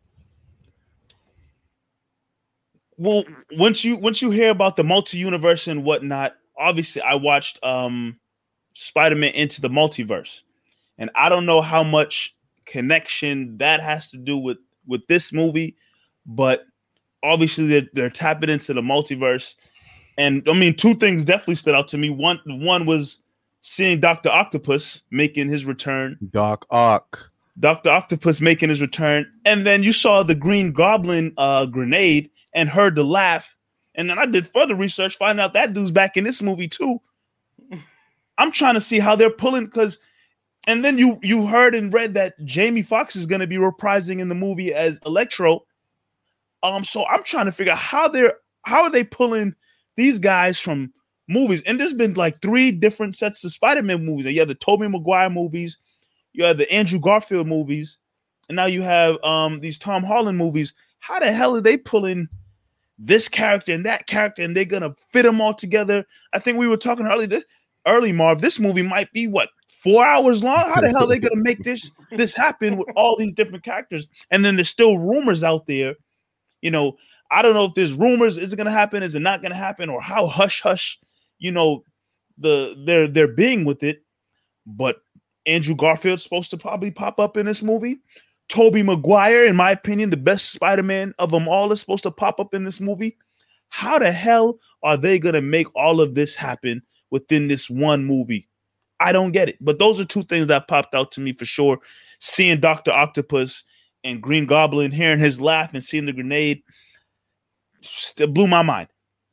well, once you hear about the multi-universe and whatnot, obviously I watched Spider-Man Into the Multiverse, and I don't know how much connection that has to do with this movie, but obviously they're tapping into the multiverse. And I mean, two things definitely stood out to me. One was seeing Dr. Octopus making his return. Dr. Octopus making his return. And then you saw the Green Goblin grenade and heard the laugh. And then I did further research, find out that dude's back in this movie too. I'm trying to see how they're pulling, because, and then you heard and read that Jamie Foxx is going to be reprising in the movie as Electro. So I'm trying to figure out how are they pulling these guys from movies. And there's been like 3 different sets of Spider-Man movies. You have the Tobey Maguire movies, you have the Andrew Garfield movies, and now you have these Tom Holland movies. How the hell are they pulling this character and that character, and they're gonna fit them all together? I think we were talking early, Marv. This movie might be 4 hours long. How the hell are they gonna make this happen with all these different characters? And then there's still rumors out there. You know, I don't know if there's rumors. Is it going to happen? Is it not going to happen? Or how hush, you know, they're being with it. But Andrew Garfield's supposed to probably pop up in this movie. Tobey Maguire, in my opinion, the best Spider-Man of them all, is supposed to pop up in this movie. How the hell are they going to make all of this happen within this one movie? I don't get it. But those are 2 things that popped out to me for sure. Seeing Dr. Octopus and Green Goblin, hearing his laugh and seeing the grenade, still blew my mind.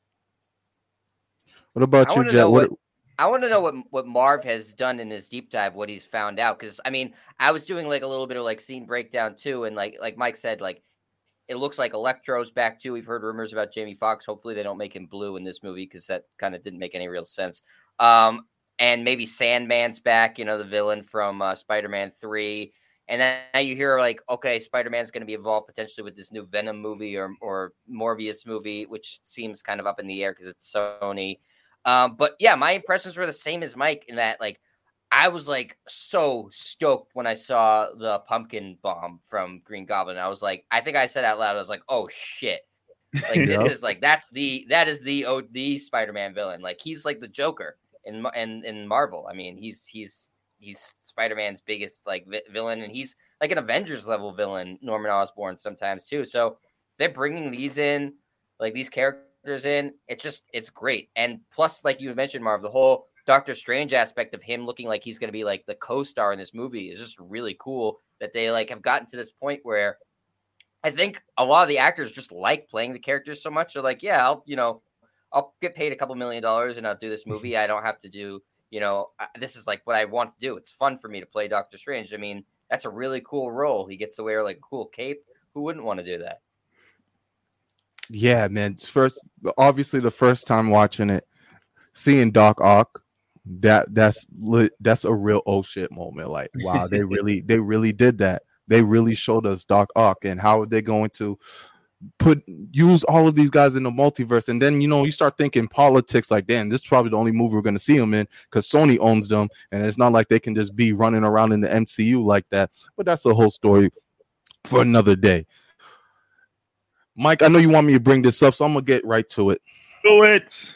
What about you, Jet? I want to know what Marv has done in his deep dive, what he's found out. Because I mean, I was doing like a little bit of like scene breakdown too, and like Mike said, like it looks like Electro's back too. We've heard rumors about Jamie Foxx. Hopefully, they don't make him blue in this movie, because that kind of didn't make any real sense. And maybe Sandman's back, you know, the villain from Spider-Man 3. And then now you hear like, okay, Spider-Man's going to be involved potentially with this new Venom movie or Morbius movie, which seems kind of up in the air because it's Sony. But yeah, my impressions were the same as Mike in that, like, I was like so stoked when I saw the pumpkin bomb from Green Goblin. I was like, I think I said out loud, I was like, oh shit. Like this is like, that is the Spider-Man villain. Like he's like the Joker in Marvel. I mean, he's Spider-Man's biggest like villain, and he's like an Avengers level villain, Norman Osborn sometimes too. So they're bringing these in, like these characters in. It's great. And plus, like you mentioned, Marv, the whole Doctor Strange aspect of him looking like he's going to be like the co-star in this movie is just really cool. That they like have gotten to this point where I think a lot of the actors just like playing the characters so much. They're like, yeah, I'll get paid $2 million and I'll do this movie. I don't have to do. You know, this is like what I want to do. It's fun for me to play Doctor Strange. I mean, that's a really cool role. He gets to wear like a cool cape. Who wouldn't want to do that? Yeah, man. Obviously the first time watching it, seeing Doc Ock, that's a real oh shit moment. Like, wow, they really did that. They really showed us Doc Ock and how are they going to use all of these guys in the multiverse. And then, you know, you start thinking politics, like, damn, this is probably the only movie we're going to see them in because Sony owns them, and it's not like they can just be running around in the MCU like that. But that's a whole story for another day. Mike, I know you want me to bring this up, so I'm gonna get right to it. Do it.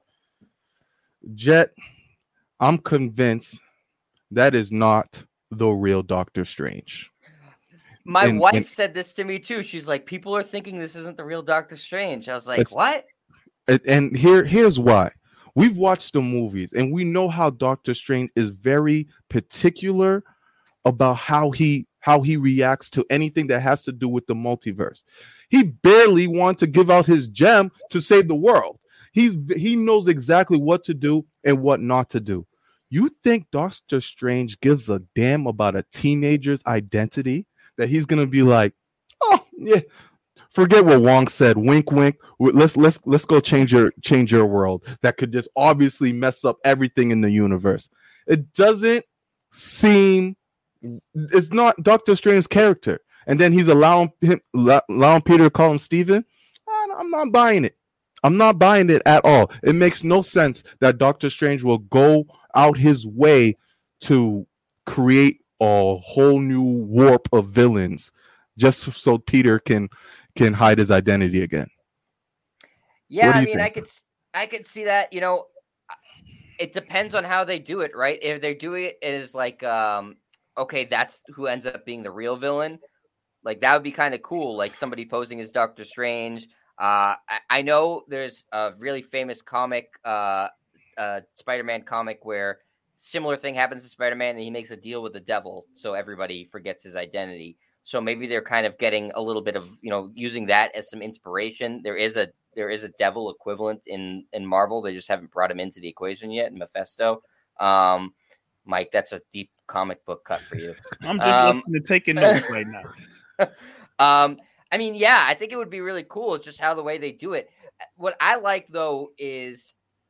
Jet, I'm convinced that is not the real Doctor Strange. My wife said this to me too. She's like, people are thinking this isn't the real Doctor Strange. I was like, what? And here's why. We've watched the movies and we know how Doctor Strange is very particular about how he reacts to anything that has to do with the multiverse. He barely wants to give out his gem to save the world. He knows exactly what to do and what not to do. You think Doctor Strange gives a damn about a teenager's identity? That he's going to be like, oh, yeah, forget what Wong said. Wink, wink. Let's go change your world. That could just obviously mess up everything in the universe. It doesn't seem. It's not Doctor Strange's character, and then he's allowing Peter to call him Steven. I'm not buying it. I'm not buying it at all. It makes no sense that Doctor Strange will go out his way to create a whole new warp of villains just so Peter can hide his identity again. Yeah, I mean, think? I could see that. You know, it depends on how they do it, right? If they do it as like, okay, that's who ends up being the real villain. Like that would be kind of cool. Like somebody posing as Doctor Strange. I know there's a really famous comic, Spider-Man comic, where similar thing happens to Spider-Man and he makes a deal with the devil, so everybody forgets his identity. So maybe they're kind of getting a little bit of, you know, using that as some inspiration. There is a devil equivalent in Marvel. They just haven't brought him into the equation yet, in Mephisto. Mike, that's a deep comic book cut for you. I'm just listening, taking notes right now. I mean, yeah, I think it would be really cool. It's just how the way they do it. What I like, though, is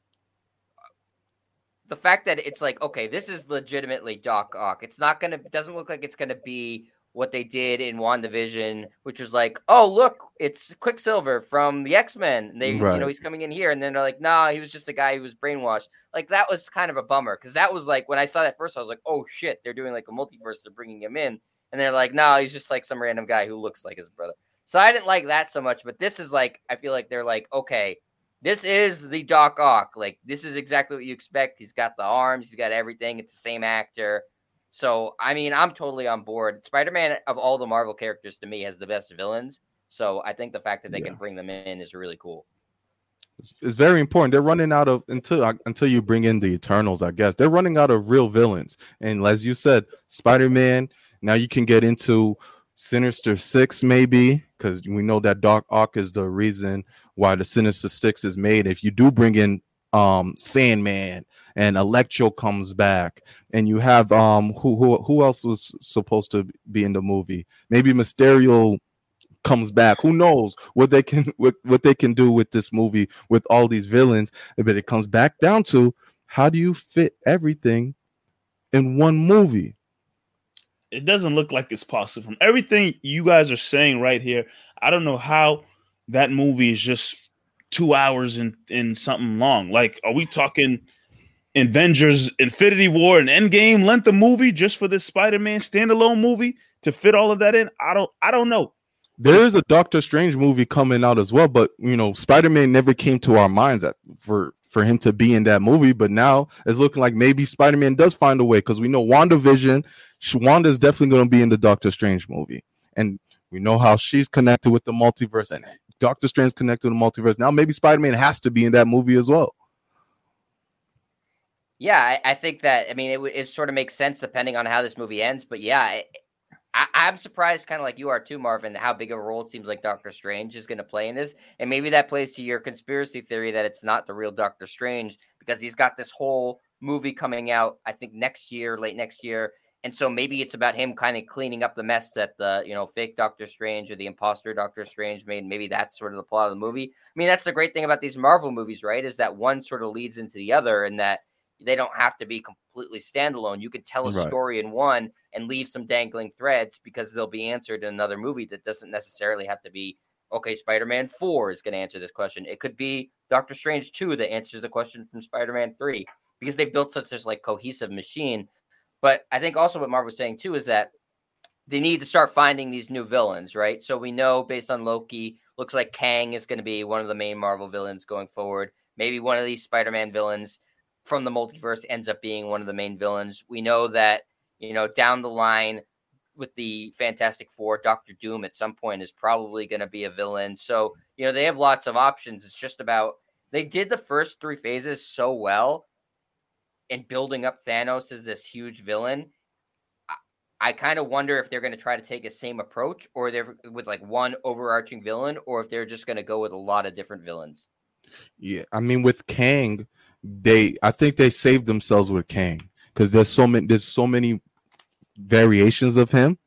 the fact that it's like, okay, this is legitimately Doc Ock. It's not going to, doesn't look like it's going to be what they did in WandaVision, which was like, oh, look, it's Quicksilver from the X-Men. And they, you know, he's coming in here. And then they're like, nah, he was just a guy who was brainwashed. Like, that was kind of a bummer. Because that was like, when I saw that first, I was like, oh, shit, they're doing like a multiverse. They're bringing him in. And they're like, no, he's just like some random guy who looks like his brother. So I didn't like that so much, but this is like, I feel like they're like, okay, this is the Doc Ock. Like, this is exactly what you expect. He's got the arms. He's got everything. It's the same actor. So, I mean, I'm totally on board. Spider-Man, of all the Marvel characters, to me, has the best villains. So I think the fact that they can bring them in is really cool. It's very important. They're running out of, until you bring in the Eternals, I guess. They're running out of real villains. And as you said, Spider-Man, now you can get into Sinister Six, maybe, because we know that Doc Ock is the reason why the Sinister Six is made. If you do bring in Sandman and Electro comes back, and you have who else was supposed to be in the movie? Maybe Mysterio comes back. Who knows what they can do with this movie with all these villains? But it comes back down to, how do you fit everything in one movie? It doesn't look like it's possible. From everything you guys are saying right here, I don't know how that movie is just 2 hours in something long. Like, are we talking Avengers Infinity War and Endgame length of movie just for this Spider-Man standalone movie to fit all of that in? I don't know. There is a Doctor Strange movie coming out as well, but you know, Spider-Man never came to our minds for him to be in that movie. But now it's looking like maybe Spider-Man does find a way, because we know WandaVision, Wanda is definitely going to be in the Doctor Strange movie, and we know how she's connected with the multiverse, and Doctor Strange connected with the multiverse. Now maybe Spider-Man has to be in that movie as well. Yeah, I think that, I mean, it sort of makes sense depending on how this movie ends. But yeah, I'm surprised, kind of like you are too, Marvin, how big of a role it seems like Doctor Strange is going to play in this. And maybe that plays to your conspiracy theory that it's not the real Doctor Strange, because he's got this whole movie coming out, I think next year, late next year. And so maybe it's about him kind of cleaning up the mess that the, you know, fake Doctor Strange or the imposter Doctor Strange made. Maybe that's sort of the plot of the movie. I mean, that's the great thing about these Marvel movies, right? Is that one sort of leads into the other, and that they don't have to be completely standalone. You can tell a story in one and leave some dangling threads, because they'll be answered in another movie. That doesn't necessarily have to be, okay, Spider-Man 4 is going to answer this question. It could be Doctor Strange 2 that answers the question from Spider-Man 3, because they've built such this like cohesive machine. But I think also what Marv was saying too is that they need to start finding these new villains, right? So we know, based on Loki, looks like Kang is going to be one of the main Marvel villains going forward. Maybe one of these Spider-Man villains from the multiverse ends up being one of the main villains. We know that, you know, down the line with the Fantastic Four, Doctor Doom at some point is probably going to be a villain. So, you know, they have lots of options. It's just about, they did the first 3 phases so well in building up Thanos as this huge villain. I kind of wonder if they're going to try to take the same approach, or they're with like one overarching villain, or if they're just going to go with a lot of different villains. Yeah, I mean, with Kang, I think they saved themselves with Kang, because there's so many variations of him,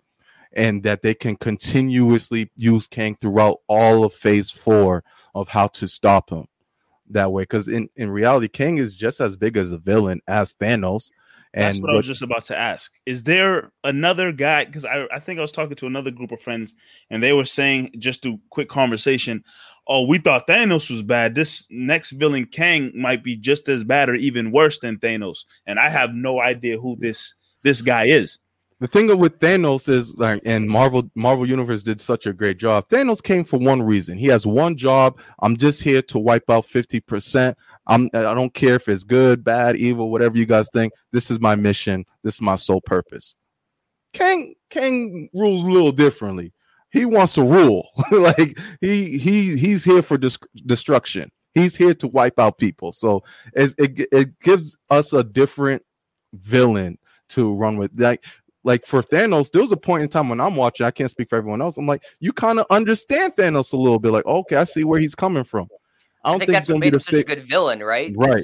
and that they can continuously use Kang throughout all of Phase 4 of how to stop him that way. Because in reality, Kang is just as big as a villain as Thanos. And that's what I was just about to ask. Is there another guy? Because I think I was talking to another group of friends, and they were saying, just a quick conversation, oh, we thought Thanos was bad. This next villain, Kang, might be just as bad or even worse than Thanos. And I have no idea who this guy is. The thing with Thanos is, like, and Marvel Universe did such a great job. Thanos came for one reason. He has one job. I'm just here to wipe out 50%. I don't care if it's good, bad, evil, whatever you guys think. This is my mission. This is my sole purpose. Kang rules a little differently. He wants to rule. Like he's here for destruction. He's here to wipe out people. So it gives us a different villain to run with. Like for Thanos, there was a point in time when I'm watching, I can't speak for everyone else, I'm like, you kind of understand Thanos a little bit. Like, okay, I see where he's coming from. I think that's what made him such a good villain, right? Right.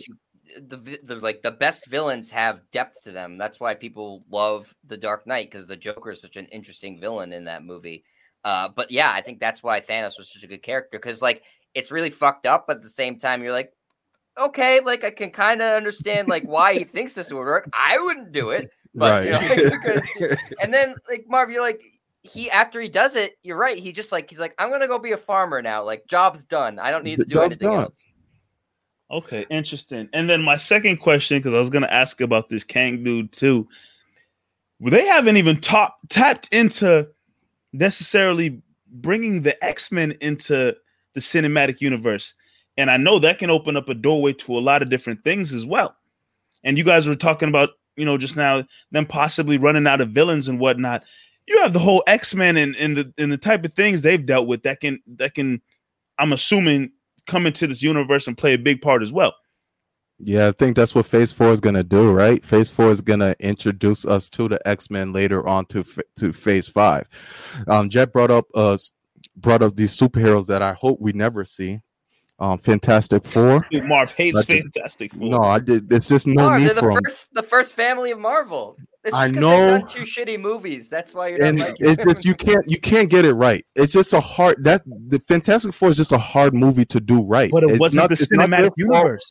The best villains have depth to them. That's why people love The Dark Knight, because the Joker is such an interesting villain in that movie. But yeah, I think that's why Thanos was such a good character, because like it's really fucked up, but at the same time you're like, okay, like I can kind of understand like why he thinks this would work. I wouldn't do it, but right. You know, and then like Marv, you're like, after he does it, you're right. He's like, I'm gonna go be a farmer now. Like, job's done. I don't need to do anything else. Okay, interesting. And then my second question, because I was gonna ask about this Kang dude too. They haven't even tapped into necessarily bringing the X-Men into the cinematic universe, and I know that can open up a doorway to a lot of different things as well. And you guys were talking about, you know, just now them possibly running out of villains and whatnot. You have the whole X-Men and the type of things they've dealt with that can, I'm assuming, come into this universe and play a big part as well. Yeah, I think that's what Phase 4 is going to do, right? Phase 4 is going to introduce us to the X-Men later on to Phase 5. Jet brought up these superheroes that I hope we never see. Fantastic Four. Marv hates Fantastic Four. No, I did. It's just no need for them. The first family of Marvel. It's I just know. they've done two shitty movies. That's why you're not liking it's just you can't get it right. It's just the Fantastic Four is just a hard movie to do right. But it wasn't the cinematic universe.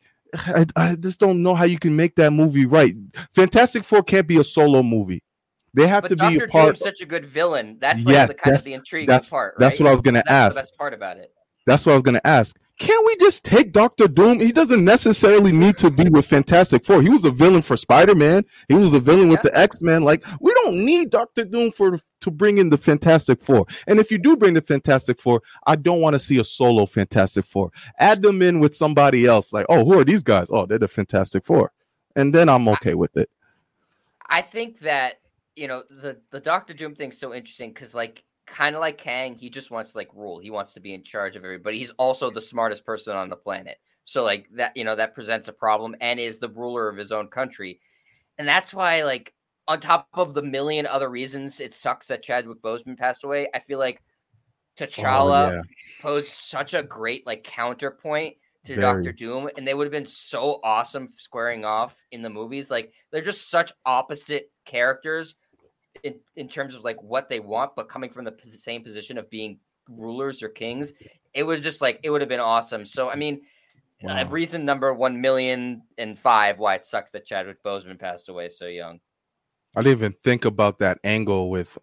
I just don't know how you can make that movie right. Fantastic Four can't be a solo movie. They have to be a part. Doom's such a good villain. That's like the intriguing part. Right? That's what I was going to ask. The best part about it. That's what I was going to ask. Can't we just take Dr. Doom? He doesn't necessarily need to be with Fantastic Four. He was a villain for Spider-Man. He was a villain with the X-Men. Like, we don't need Dr. Doom to bring in the Fantastic Four. And if you do bring the Fantastic Four, I don't want to see a solo Fantastic Four. Add them in with somebody else. Like, oh, who are these guys? Oh, they're the Fantastic Four. And then I'm okay with it. I think that, you know, the Dr. Doom thing's so interesting because, like, kind of like Kang, he just wants to like rule. He wants to be in charge of everybody. He's also the smartest person on the planet. So like that, you know, that presents a problem and is the ruler of his own country. And that's why, like, on top of the million other reasons it sucks that Chadwick Boseman passed away, I feel like T'Challa posed such a great like counterpoint to Dr. Doom, and they would have been so awesome squaring off in the movies. Like, they're just such opposite characters in terms of like what they want, but coming from the same position of being rulers or kings, it would have been awesome. So, I mean, reason number 1,000,005 why it sucks that Chadwick Boseman passed away so young. I didn't even think about that angle with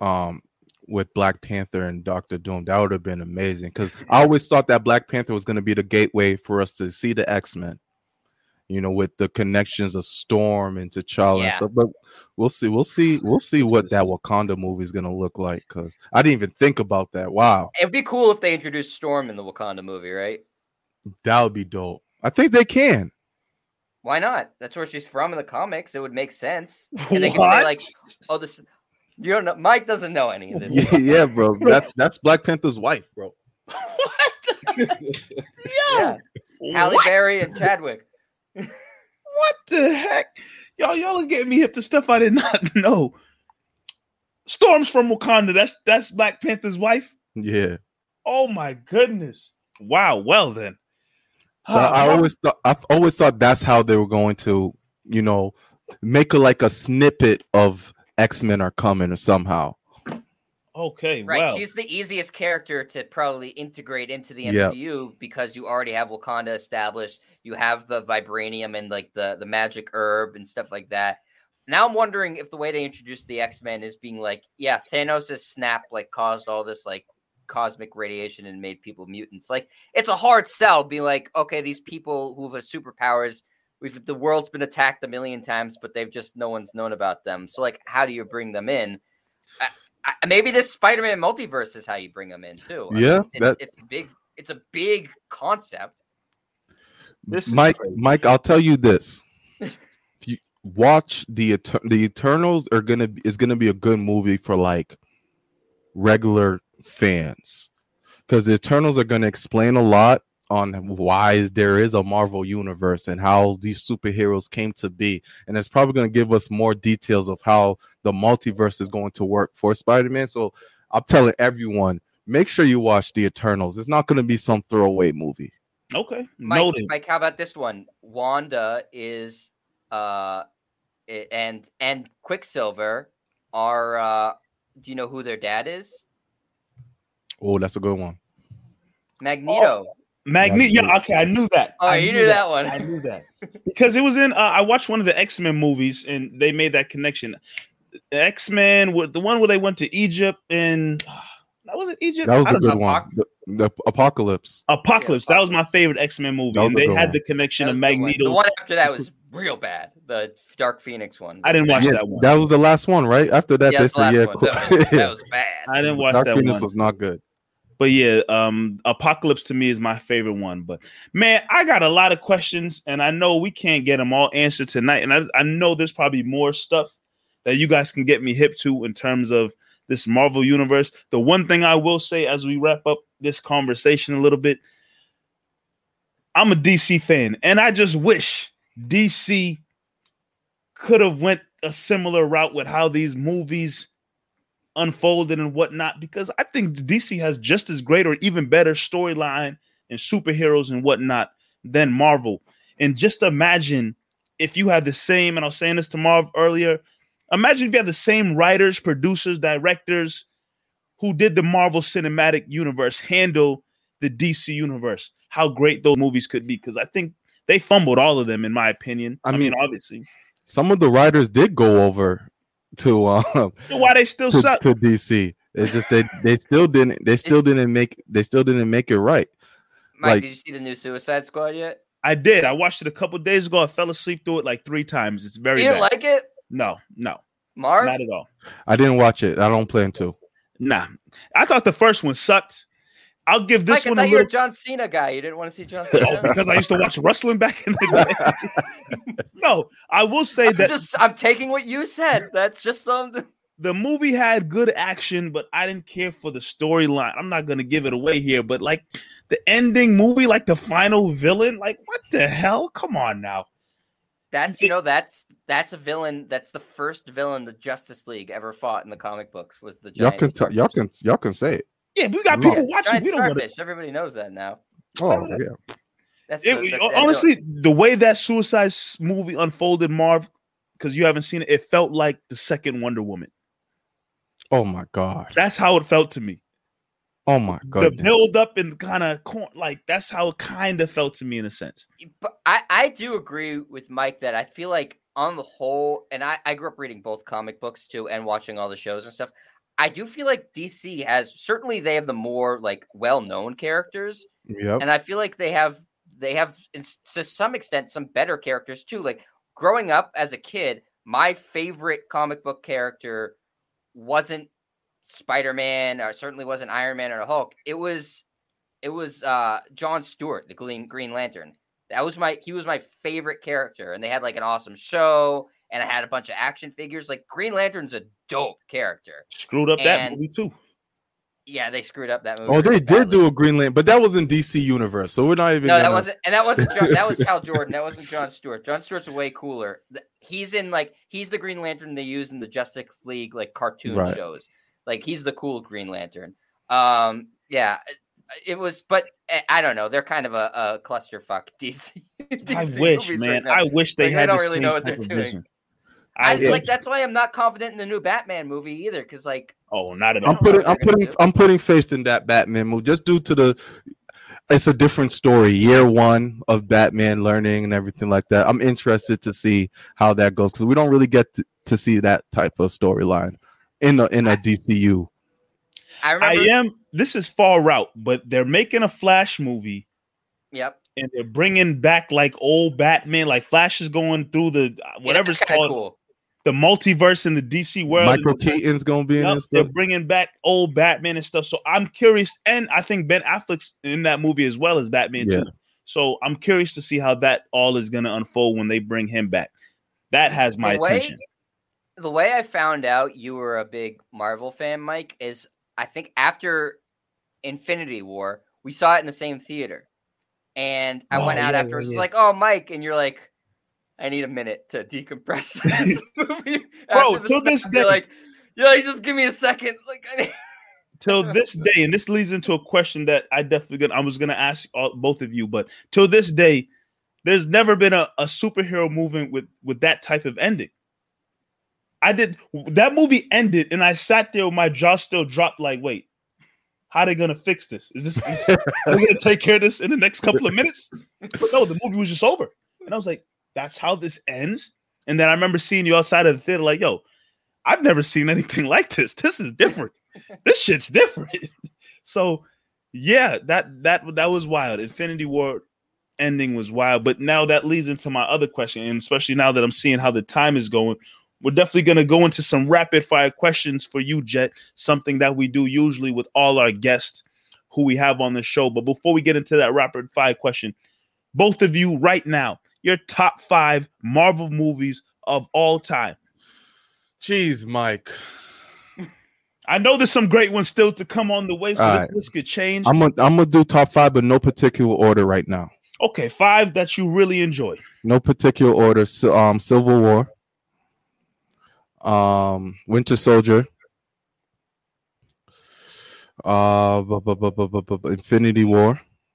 Black Panther and Dr. Doom. That would have been amazing because I always thought that Black Panther was going to be the gateway for us to see the X-Men. You know, with the connections of Storm and T'Challa and stuff. But we'll see what that Wakanda movie is gonna look like. Because I didn't even think about that. Wow, it'd be cool if they introduced Storm in the Wakanda movie, right? That would be dope. I think they can. Why not? That's where she's from in the comics. It would make sense. And they can say like, "Oh, this." You don't know. Mike doesn't know any of this. Yeah, bro. That's Black Panther's wife, bro. What? Yeah, Halle Berry and Chadwick. What the heck? Y'all are getting me hip to stuff I did not know. Storm's from Wakanda. That's Black Panther's wife? Yeah. Oh my goodness. Wow. Well then. So I always thought that's how they were going to, you know, make a snippet of X-Men are coming or somehow. Okay, right. wow. She's the easiest character to probably integrate into the MCU because you already have Wakanda established. You have the vibranium and like the magic herb and stuff like that. Now I'm wondering if the way they introduced the X-Men is being like, yeah, Thanos' snap like caused all this like cosmic radiation and made people mutants. Like it's a hard sell being like, okay, these people who have superpowers, the world's been attacked a million times, but no one's known about them. So like, how do you bring them in? Maybe this Spider-Man multiverse is how you bring them in too. It's a big concept. Mike, I'll tell you this: if you watch the Eternals, is gonna be a good movie for like regular fans, because the Eternals are gonna explain a lot on why there is a Marvel universe and how these superheroes came to be, and it's probably going to give us more details of how the multiverse is going to work for Spider-Man. So I'm telling everyone, make sure you watch the Eternals. It's not going to be some throwaway movie. Okay, Mike, how about this one? Wanda is and Quicksilver are do you know who their dad is? Oh, that's a good one. Magneto. Yeah, okay, I knew that. Oh, you knew that one. I knew that because it was in. I watched one of the X-Men movies, and they made that connection. The X-Men, the one where they went to Egypt, and that was Egypt. That was a good one. The Apocalypse. Apocalypse. That was my favorite X-Men movie, and they had the connection of Magneto. The one after that was real bad. The Dark Phoenix one. I didn't watch that one. That was the last one, right? After that, that was bad. I didn't watch Dark that Phoenix one. Was not good. But yeah, Apocalypse to me is my favorite one. But man, I got a lot of questions, and I know we can't get them all answered tonight. And I know there's probably more stuff that you guys can get me hip to in terms of this Marvel universe. The one thing I will say as we wrap up this conversation a little bit, I'm a DC fan, and I just wish DC could have went a similar route with how these movies unfolded and whatnot, because I think DC has just as great or even better storyline and superheroes and whatnot than Marvel. And just imagine if you had the same, and I was saying this to Marv earlier, imagine if you had the same writers, producers, directors who did the Marvel Cinematic Universe handle the DC universe, how great those movies could be. Because I think they fumbled all of them, in my opinion. I mean, obviously. Some of the writers did go over to why they still suck to DC. It's just they still didn't make it right. Mike, did you see the new Suicide Squad yet? I did. I watched it a couple days ago. I fell asleep through it like 3 times. It's very. You didn't like it? No, Marv? Not at all. I didn't watch it. I don't plan to. Nah, I thought the first one sucked. I'll give this one a little. You're a John Cena guy. You didn't want to see John Cena because I used to watch wrestling back in the day. No, I will say I'm taking what you said. That's just something. The movie had good action, but I didn't care for the storyline. I'm not gonna give it away here, but like the ending movie, like the final villain, like what the hell? Come on now. That's a villain. That's the first villain the Justice League ever fought in the comic books. Was the giant y'all can say it. Yeah, we got people watching. We don't Everybody knows that now. Oh yeah. That's honestly, the way that Suicide movie unfolded, Marv, because you haven't seen it, it felt like the second Wonder Woman. Oh my god, that's how it felt to me. Oh my god, the build up and kind of like that's how it kind of felt to me in a sense. But I do agree with Mike that I feel like on the whole, and I grew up reading both comic books too and watching all the shows and stuff. I do feel like DC they have the more like well-known characters. Yep. And I feel like they have to some extent some better characters too. Like growing up as a kid, my favorite comic book character wasn't Spider-Man, or certainly wasn't Iron Man or the Hulk. It was John Stewart, the Green Lantern. He was my favorite character, and they had like an awesome show, and I had a bunch of action figures. Like Green Lantern's a dope character. Screwed up that movie too. Yeah, they screwed up that movie. Oh, they did do a Green Lantern, but that was in DC Universe, so we're not even. No, that wasn't that was Hal Jordan. That wasn't John Stewart. John Stewart's way cooler. He's the Green Lantern they use in the Justice League like cartoon shows. Like he's the cool Green Lantern. Yeah, it was, but I don't know. They're kind of a clusterfuck. DC I wish, man. Right, I wish they had. They don't really know what they're doing. Vision. That's why I'm not confident in the new Batman movie either. Because not at all. I'm putting faith in that Batman movie just due to it's a different story. Year one of Batman learning and everything like that. I'm interested to see how that goes because we don't really get to see that type of storyline in a DCU. This is far out, but they're making a Flash movie. Yep. And they're bringing back like old Batman, like Flash is going through the whatever's called the multiverse in the DC world. Michael Keaton's gonna be in this. They're bringing back old Batman and stuff. So I'm curious, and I think Ben Affleck's in that movie as well as Batman too. So I'm curious to see how that all is gonna unfold when they bring him back. That has my attention. The way I found out you were a big Marvel fan, Mike, is I think after Infinity War, we saw it in the same theater. And I went out afterwards. It's like, oh, Mike. And you're like, I need a minute to decompress this movie. Bro, till this day. You just give me a second. Till this day. And this leads into a question that I was going to ask both of you. But till this day, there's never been a superhero movie with that type of ending. That movie ended and I sat there with my jaw still dropped like, wait. How are they gonna fix this? Is we're gonna take care of this in the next couple of minutes? But no, the movie was just over. And I was like, that's how this ends. And then I remember seeing you outside of the theater, like, yo, I've never seen anything like this. This is different. This shit's different. So yeah, that was wild. Infinity War ending was wild. But now that leads into my other question, and especially now that I'm seeing how the time is going. We're definitely going to go into some rapid fire questions for you, Jet, something that we do usually with all our guests who we have on the show. But before we get into that rapid fire question, both of you right now, your top 5 Marvel movies of all time. Jeez, Mike. I know there's some great ones still to come on the way, so this list could change. I'm gonna do top 5, but no particular order right now. Okay, 5 that you really enjoy. No particular order. Civil War. Winter Soldier, Infinity War,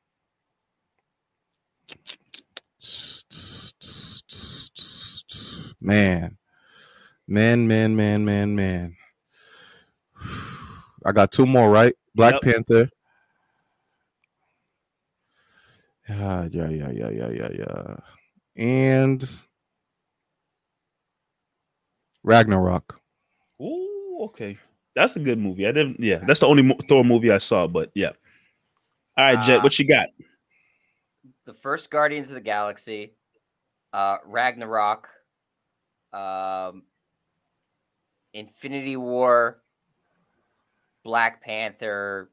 man. I got 2 more, right? Black Panther. Yeah. And Ragnarok. Ooh, okay. That's a good movie. That's the only Thor movie I saw, but yeah. All right, Jet, what you got? The first Guardians of the Galaxy, Ragnarok, Infinity War, Black Panther,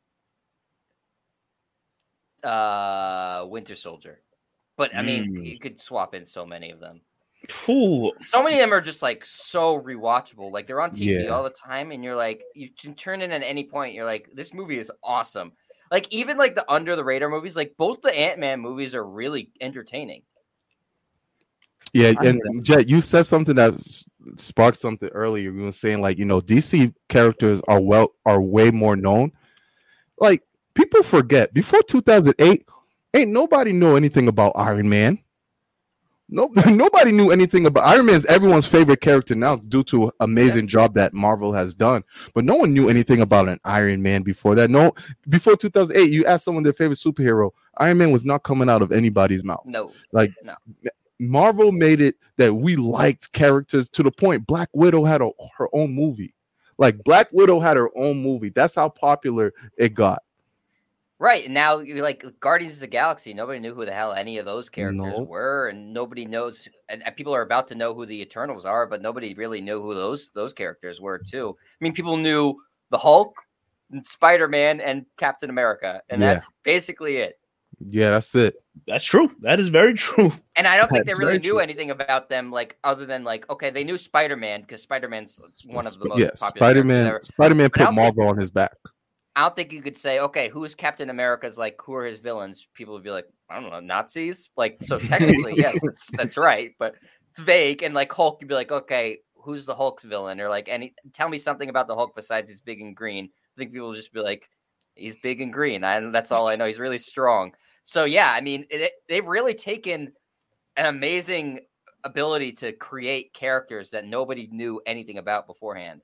Winter Soldier. But I mean, you could swap in so many of them. Ooh. So many of them are just like so rewatchable. Like they're on TV all the time, and you're like, you can turn in at any point. You're like, this movie is awesome. Like even like the under the radar movies, like both the Ant-Man movies are really entertaining. Yeah, and Jet, you said something that sparked something earlier. You were saying like, DC characters are way more known. Like people forget before 2008, ain't nobody knew anything about Iron Man. Nobody knew anything about Iron Man. Is everyone's favorite character now due to amazing job that Marvel has done. But no one knew anything about an Iron Man before that. No, before 2008, you asked someone their favorite superhero, Iron Man was not coming out of anybody's mouth. No. Marvel made it that we liked characters to the point Black Widow had her own movie. Like Black Widow had her own movie. That's how popular it got. Right. And now you're like Guardians of the Galaxy. Nobody knew who the hell any of those characters were. And nobody knows. And people are about to know who the Eternals are, but nobody really knew who those characters were too. I mean, people knew the Hulk, Spider-Man, and Captain America. And that's basically it. Yeah, that's it. That's true. That is very true. And I don't think they really knew anything about them, like other than like, okay, they knew Spider-Man because Spider-Man's one of the most popular. Spider-Man put Marvel on his back. I don't think you could say, okay, who is Captain America's like? Who are his villains? People would be like, I don't know, Nazis. Like, so technically, yes, that's right, but it's vague. And like Hulk, you'd be like, okay, who's the Hulk's villain? Or like, tell me something about the Hulk besides he's big and green. I think people will just be like, he's big and green. That's all I know. He's really strong. So yeah, I mean, they've really taken an amazing ability to create characters that nobody knew anything about beforehand.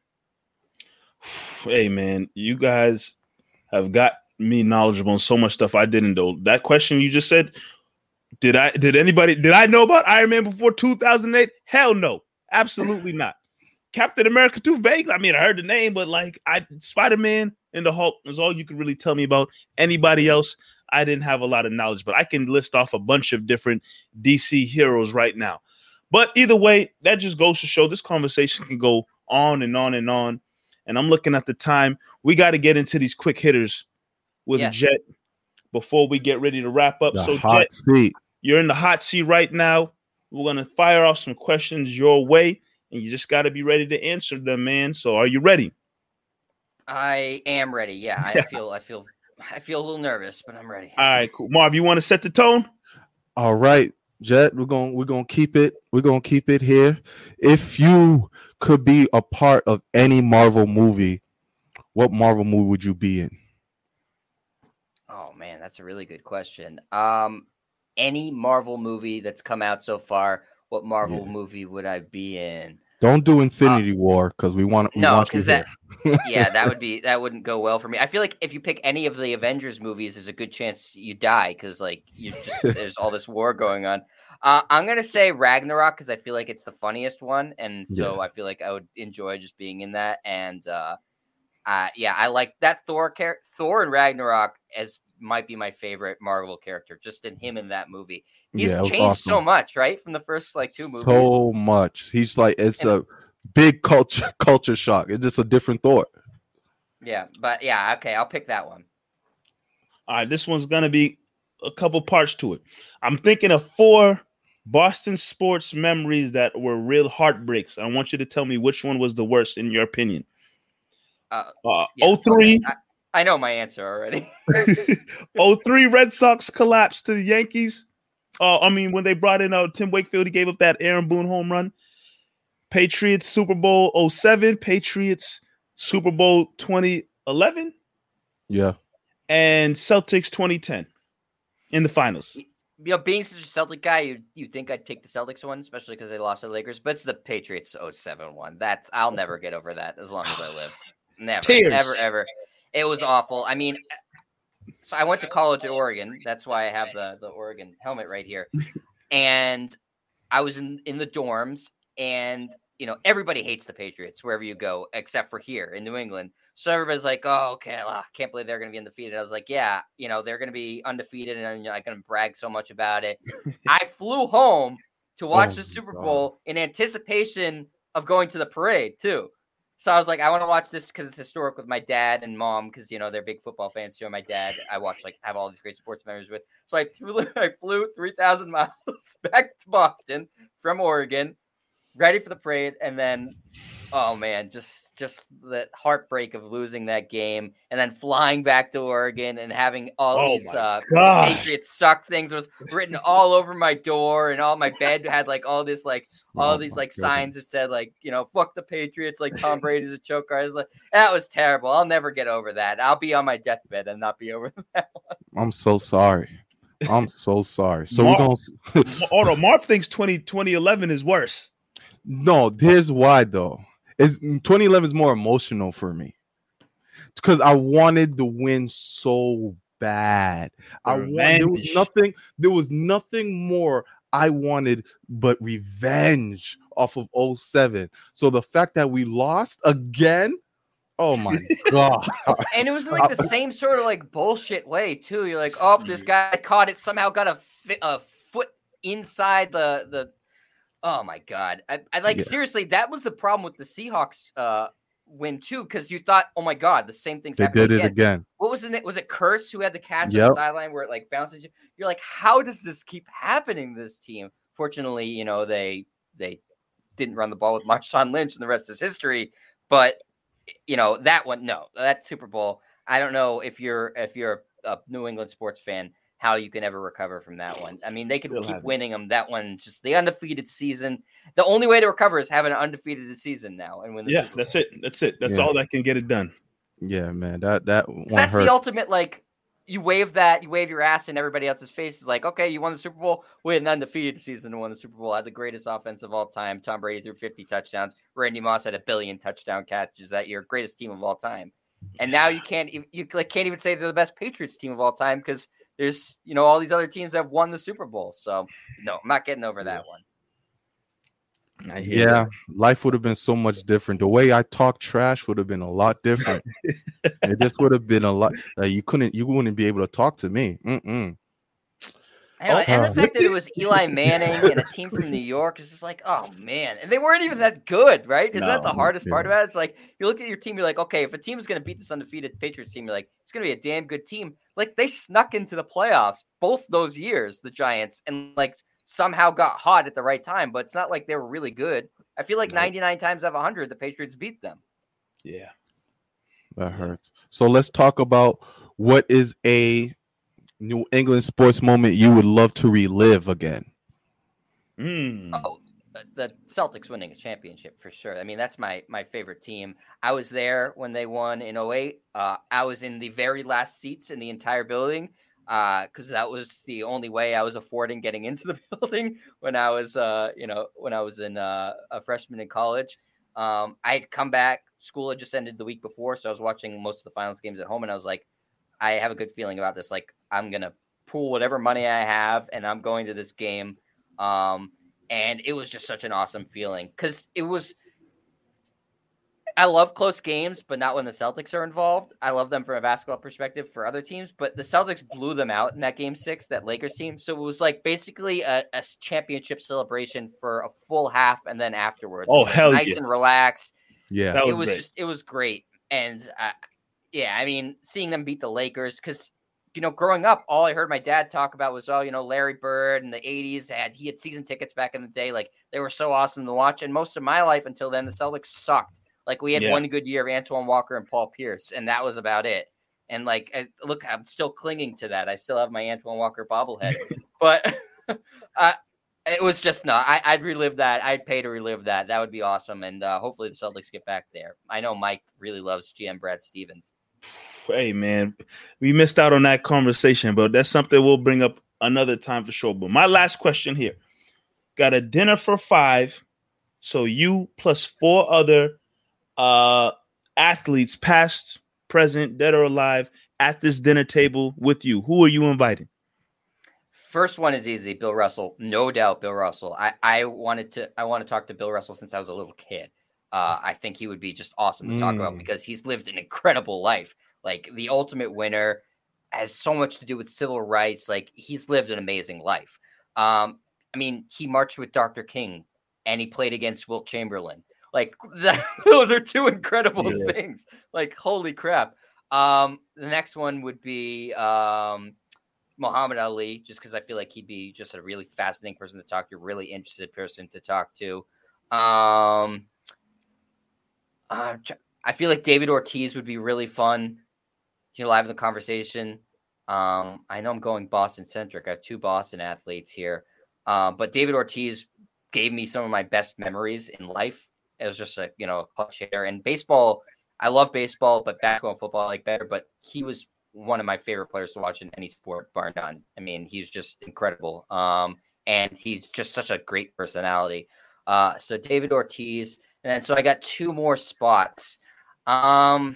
Hey man, you guys have got me knowledgeable on so much stuff I didn't know. That question you just said, did I know about Iron Man before 2008? Hell no, absolutely not. Captain America 2 vague. I mean, I heard the name, but like Spider-Man and the Hulk is all you could really tell me about. Anybody else, I didn't have a lot of knowledge, but I can list off a bunch of different DC heroes right now. But either way, that just goes to show this conversation can go on and on and on. And I'm looking at the time. We got to get into these quick hitters with Jet before we get ready to wrap up. So Jet, you're in the hot seat right now. We're going to fire off some questions your way, and you just got to be ready to answer them, man. So are you ready? I am ready. Yeah, I feel a little nervous, but I'm ready. All right, cool. Marv, you want to set the tone? All right, Jet, we're gonna keep it. We're gonna keep it here. If you could be a part of any Marvel movie, what Marvel movie would you be in? Oh man, that's a really good question. Any Marvel movie that's come out so far, what Marvel movie would I be in? Don't do Infinity War because we want because that that wouldn't go well for me. I feel like if you pick any of the Avengers movies, there's a good chance you die because like you just there's all this war going on. I'm gonna say Ragnarok because I feel like it's the funniest one, and so I feel like I would enjoy just being in that. And I like that Thor in Ragnarok as might be my favorite Marvel character, just in him in that movie. He's changed so much, right? From the first like 2 movies. So much. He's like a big culture shock. It's just a different Thor. Yeah, but yeah, okay, I'll pick that one. All right, this one's gonna be a couple parts to it. I'm thinking of 4 Boston sports memories that were real heartbreaks. I want you to tell me which one was the worst in your opinion. 03. I know my answer already. 03 Red Sox collapsed to the Yankees. When they brought in Tim Wakefield, he gave up that Aaron Boone home run. Patriots Super Bowl 07, Patriots Super Bowl 2011. Yeah. And Celtics 2010 in the finals. You know, being such a Celtic guy, you think I'd take the Celtics one, especially because they lost to the Lakers. But it's the Patriots 07 one. I'll never get over that as long as I live. Never, ever. It was awful. I mean, so I went to college at Oregon. That's why I have the Oregon helmet right here. And I was in the dorms, and you know everybody hates the Patriots wherever you go, except for here in New England. So everybody's like, "Oh, okay, I can't believe they're going to be undefeated." I was like, "Yeah, you know they're going to be undefeated, and I'm going to brag so much about it." I flew home to watch the Super Bowl in anticipation of going to the parade too. So I was like, I want to watch this because it's historic with my dad and mom because, you know, they're big football fans too. And my dad, I have all these great sports memories with. So I flew 3,000 miles back to Boston from Oregon, ready for the parade. And then, oh man, just the heartbreak of losing that game and then flying back to Oregon and having all these Patriots suck things was written all over my door, and all my bed had like all these signs that said like, you know, fuck the Patriots, like Tom Brady's a choker. I was like, that was terrible. I'll never get over that. I'll be on my deathbed and not be over that one. I'm so sorry. So Marv thinks 2011 is worse. No, here's why though. 2011 is more emotional for me because I wanted to win so bad. There was nothing more I wanted but revenge off of 07. So the fact that we lost again, oh my god! And it was like the same sort of like bullshit way too. You're like, oh, this guy caught it, somehow got a foot inside the. Oh my god! Seriously, that was the problem with the Seahawks win too, because you thought, oh my god, the same thing's happening. They did it again. What was it? Was it Curse who had the catch on the sideline where it like bounces? You're like, how does this keep happening to this team? Fortunately, you know they didn't run the ball with Marshawn Lynch, and the rest is history. But you know that one, that Super Bowl. I don't know if you're a New England sports fan, how you can ever recover from that one. I mean, they could keep winning them. That one's just the undefeated season. The only way to recover is have an undefeated season now and win the Super Bowl. That's it. That's all that can get it done. Yeah, man. That one that's hurt. the ultimate, like, you wave your ass in everybody else's face. It's like, okay, you won the Super Bowl. We had an undefeated season and won the Super Bowl. Had the greatest offense of all time. Tom Brady threw 50 touchdowns. Randy Moss had 1 billion touchdown catches that year. Greatest team of all time. And now you can't even say they're the best Patriots team of all time because there's all these other teams that have won the Super Bowl. So no, I'm not getting over that one. Life would have been so much different. The way I talk trash would have been a lot different. It just would have been a lot. You wouldn't be able to talk to me. And the fact that it was Eli Manning and a team from New York is just like, oh man, and they weren't even that good, right? Isn't that the hardest part about it? It's like you look at your team, you're like, okay, if a team is going to beat this undefeated Patriots team, you're like, it's going to be a damn good team. Like they snuck into the playoffs both those years, the Giants, and like somehow got hot at the right time, but it's not like they were really good. I feel like 99 times out of 100, the Patriots beat them. Yeah. That hurts. So let's talk about what is a New England sports moment you would love to relive again. Oh, the Celtics winning a championship for sure. I mean, that's my favorite team. I was there when they won in 2008. I was in the very last seats in the entire building. Because that was the only way I was affording getting into the building when I was, when I was a freshman in college. I had come back. School had just ended the week before, so I was watching most of the finals games at home, and I was like, I have a good feeling about this. Like, I'm gonna pool whatever money I have, and I'm going to this game. And it was just such an awesome feeling because it was. I love close games, but not when the Celtics are involved. I love them from a basketball perspective for other teams, but the Celtics blew them out in that game 6, that Lakers team. So it was like basically a championship celebration for a full half and then afterwards. Oh, hell nice and relaxed. Yeah. It was great. And I mean, seeing them beat the Lakers, because, growing up, all I heard my dad talk about was, Larry Bird in the 80s. He had season tickets back in the day. Like, they were so awesome to watch. And most of my life until then, the Celtics sucked. Like, we had one good year of Antoine Walker and Paul Pierce, and that was about it. And, like, look, I'm still clinging to that. I still have my Antoine Walker bobblehead. But it was just I'd relive that. I'd pay to relive that. That would be awesome. And hopefully the Celtics get back there. I know Mike really loves GM Brad Stevens. Hey, man, we missed out on that conversation, but that's something we'll bring up another time for sure. But my last question here. Got a dinner for 5, so you plus 4 other athletes, past, present, dead or alive, at this dinner table with you. Who are you inviting? First one is easy. Bill Russell, no doubt. Bill Russell. I want to talk to Bill Russell since I was a little kid. I think he would be just awesome to talk about because he's lived an incredible life. Like, the ultimate winner, has so much to do with civil rights. Like, he's lived an amazing life. I mean, he marched with Dr. King and he played against Wilt Chamberlain. Like, those are 2 incredible things. Like, holy crap. The next one would be Muhammad Ali, just because I feel like he'd be just a really fascinating person to talk to, really interested person to talk to. I feel like David Ortiz would be really fun. Live in the conversation. I know I'm going Boston centric. I have 2 Boston athletes here. But David Ortiz gave me some of my best memories in life. It was just a clutch hitter. And baseball, I love baseball, but basketball and football I like better. But he was one of my favorite players to watch in any sport, bar none. I mean, he's just incredible. And he's just such a great personality. So David Ortiz. And then, so I got 2 more spots. Let's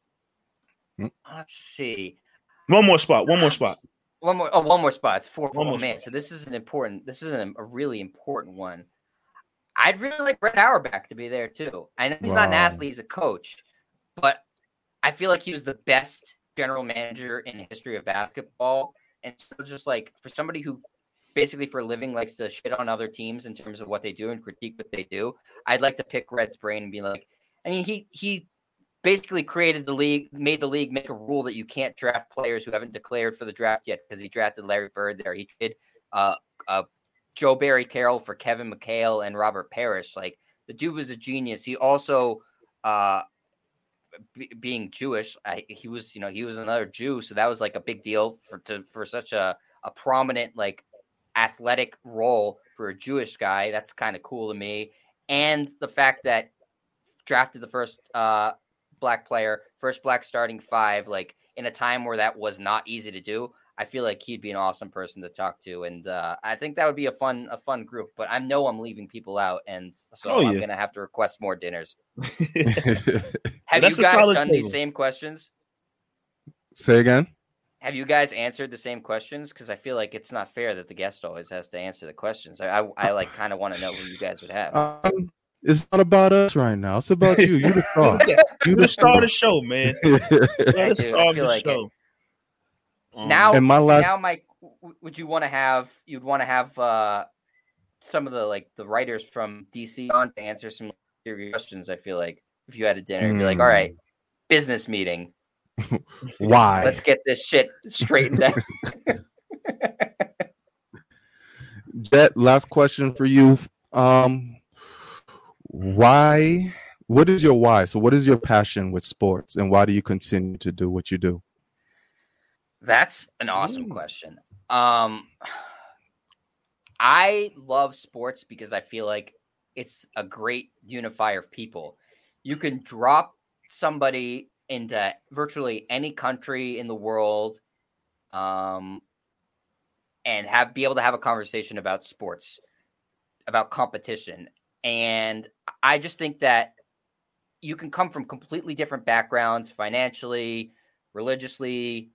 see. One more spot. One more spot. It's 4. Oh, man. So this is a really important one. I'd really like Brett Auerbach to be there too. I know he's not an athlete, he's a coach, but I feel like he was the best general manager in the history of basketball. And so just like for somebody who basically for a living likes to shit on other teams in terms of what they do and critique what they do, I'd like to pick Red's brain and be like, I mean, he basically created the league, made the league make a rule that you can't draft players who haven't declared for the draft yet because he drafted Larry Bird there. He did Joe Barry Carroll for Kevin McHale and Robert Parrish. Like, the dude was a genius. He also, being Jewish, he was another Jew. So that was like a big deal for such a prominent, like, athletic role for a Jewish guy. That's kind of cool to me. And the fact that drafted the first black player, first black starting 5, like, in a time where that was not easy to do, I feel like he'd be an awesome person to talk to. And I think that would be a fun group. But I know I'm leaving people out, and so I'm going to have to request more dinners. Have you guys done these same questions? Say again? Have you guys answered the same questions? Because I feel like it's not fair that the guest always has to answer the questions. I like kind of want to know who you guys would have. It's not about us right now. It's about you. You the star. You the star of the show, man. I feel like it. Now, Mike, would you want to have? You'd want to have some of the writers from DC on to answer some serious questions. I feel like if you had a dinner, you'd be like, all right, business meeting. Why? Let's get this shit straightened out. Jet, last question for you. Why? What is your why? So what is your passion with sports, and why do you continue to do what you do? That's an awesome question. I love sports because I feel like it's a great unifier of people. You can drop somebody into virtually any country in the world, and be able to have a conversation about sports, about competition. And I just think that you can come from completely different backgrounds, financially, religiously,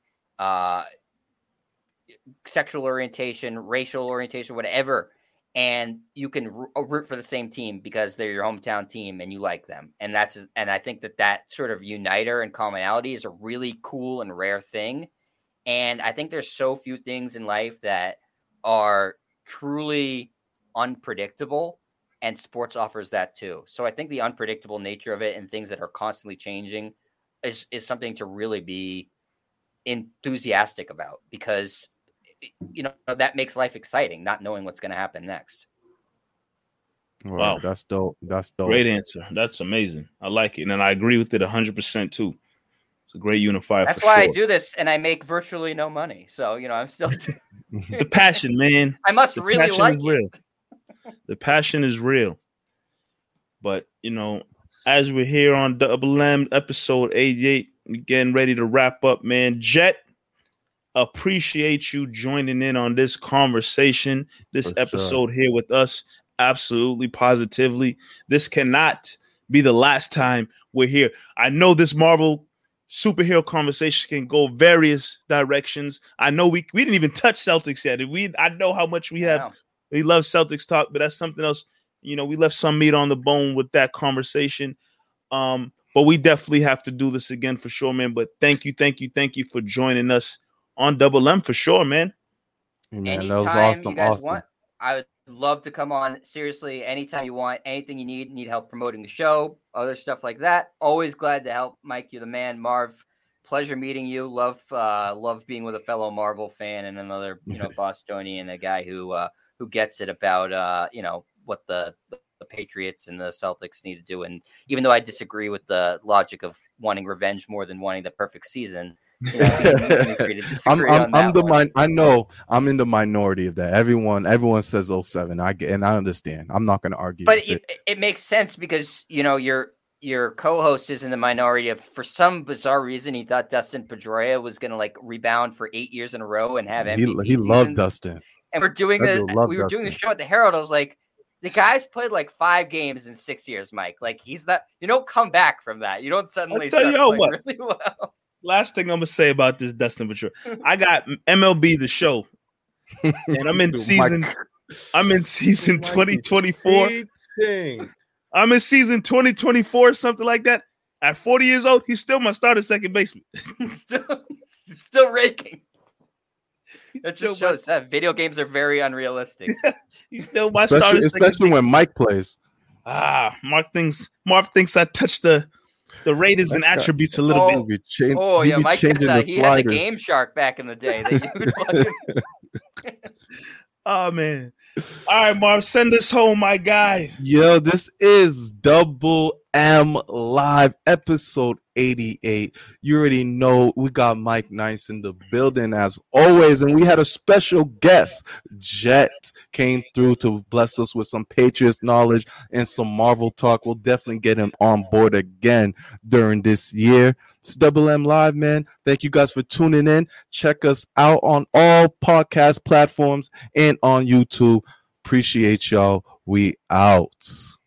sexual orientation, racial orientation, whatever. And you can root for the same team because they're your hometown team and you like them. And I think that sort of uniter and commonality is a really cool and rare thing. And I think there's so few things in life that are truly unpredictable, and sports offers that too. So I think the unpredictable nature of it and things that are constantly changing is something to really be enthusiastic about, because that makes life exciting, not knowing what's going to happen next. Wow, that's dope. Great answer. That's amazing. I like it, and I agree with it 100% too. It's a great unifier. That's why I do this, and I make virtually no money. So I'm still. It's the passion, man. I must really like it. The passion is real. But as we're here on Double M episode 88, we're getting ready to wrap up, man. Jet, appreciate you joining in on this conversation, this episode here with us. Absolutely, positively. This cannot be the last time we're here. I know this Marvel superhero conversation can go various directions. I know we didn't even touch Celtics yet. I know how much we have. We love Celtics talk, but that's something else. We left some meat on the bone with that conversation. But we definitely have to do this again for sure, man. But thank you for joining us on Double M for sure, man. Man, anytime that was awesome. You guys want, I would love to come on. Seriously, anytime you want, anything you need help promoting the show, other stuff like that. Always glad to help. Mike, you're the man. Marv, pleasure meeting you. Love being with a fellow Marvel fan and another Bostonian, a guy who gets it about what the Patriots and the Celtics need to do. And even though I disagree with the logic of wanting revenge more than wanting the perfect season, I know I'm in the minority of that. Everyone says 07. I understand. I'm not going to argue. But it makes sense because your co-host is in the minority of, for some bizarre reason, he thought Dustin Pedroia was going to rebound for 8 years in a row and have MVP he loved Dustin. And we were doing the show at the Herald. I was like, the guy's played 5 games in 6 years, Mike. He's not. You don't come back from that. You don't suddenly start playing really well. Last thing I'm gonna say about this Dustin Pedroia, I got MLB The Show, and I'm in season 2024. I'm in season 2024, something like that. At 40 years old, he's still my starting second baseman. still raking. That just shows that video games are very unrealistic. He's still my starter, especially when Mike plays. Marv thinks I touched the ratings and attributes a little bit. Mike had he had the Game Shark back in the day. Oh man! All right, Marv, send us home, my guy. Yo, this is Double M Live, episode 88. You already know we got Mike Nice in the building as always, and we had a special guest. Jet came through to bless us with some Patriots knowledge and some Marvel talk. We'll definitely get him on board again during this year. It's Double M Live, man. Thank you guys for tuning in. Check us out on all podcast platforms and on YouTube. Appreciate y'all. We out.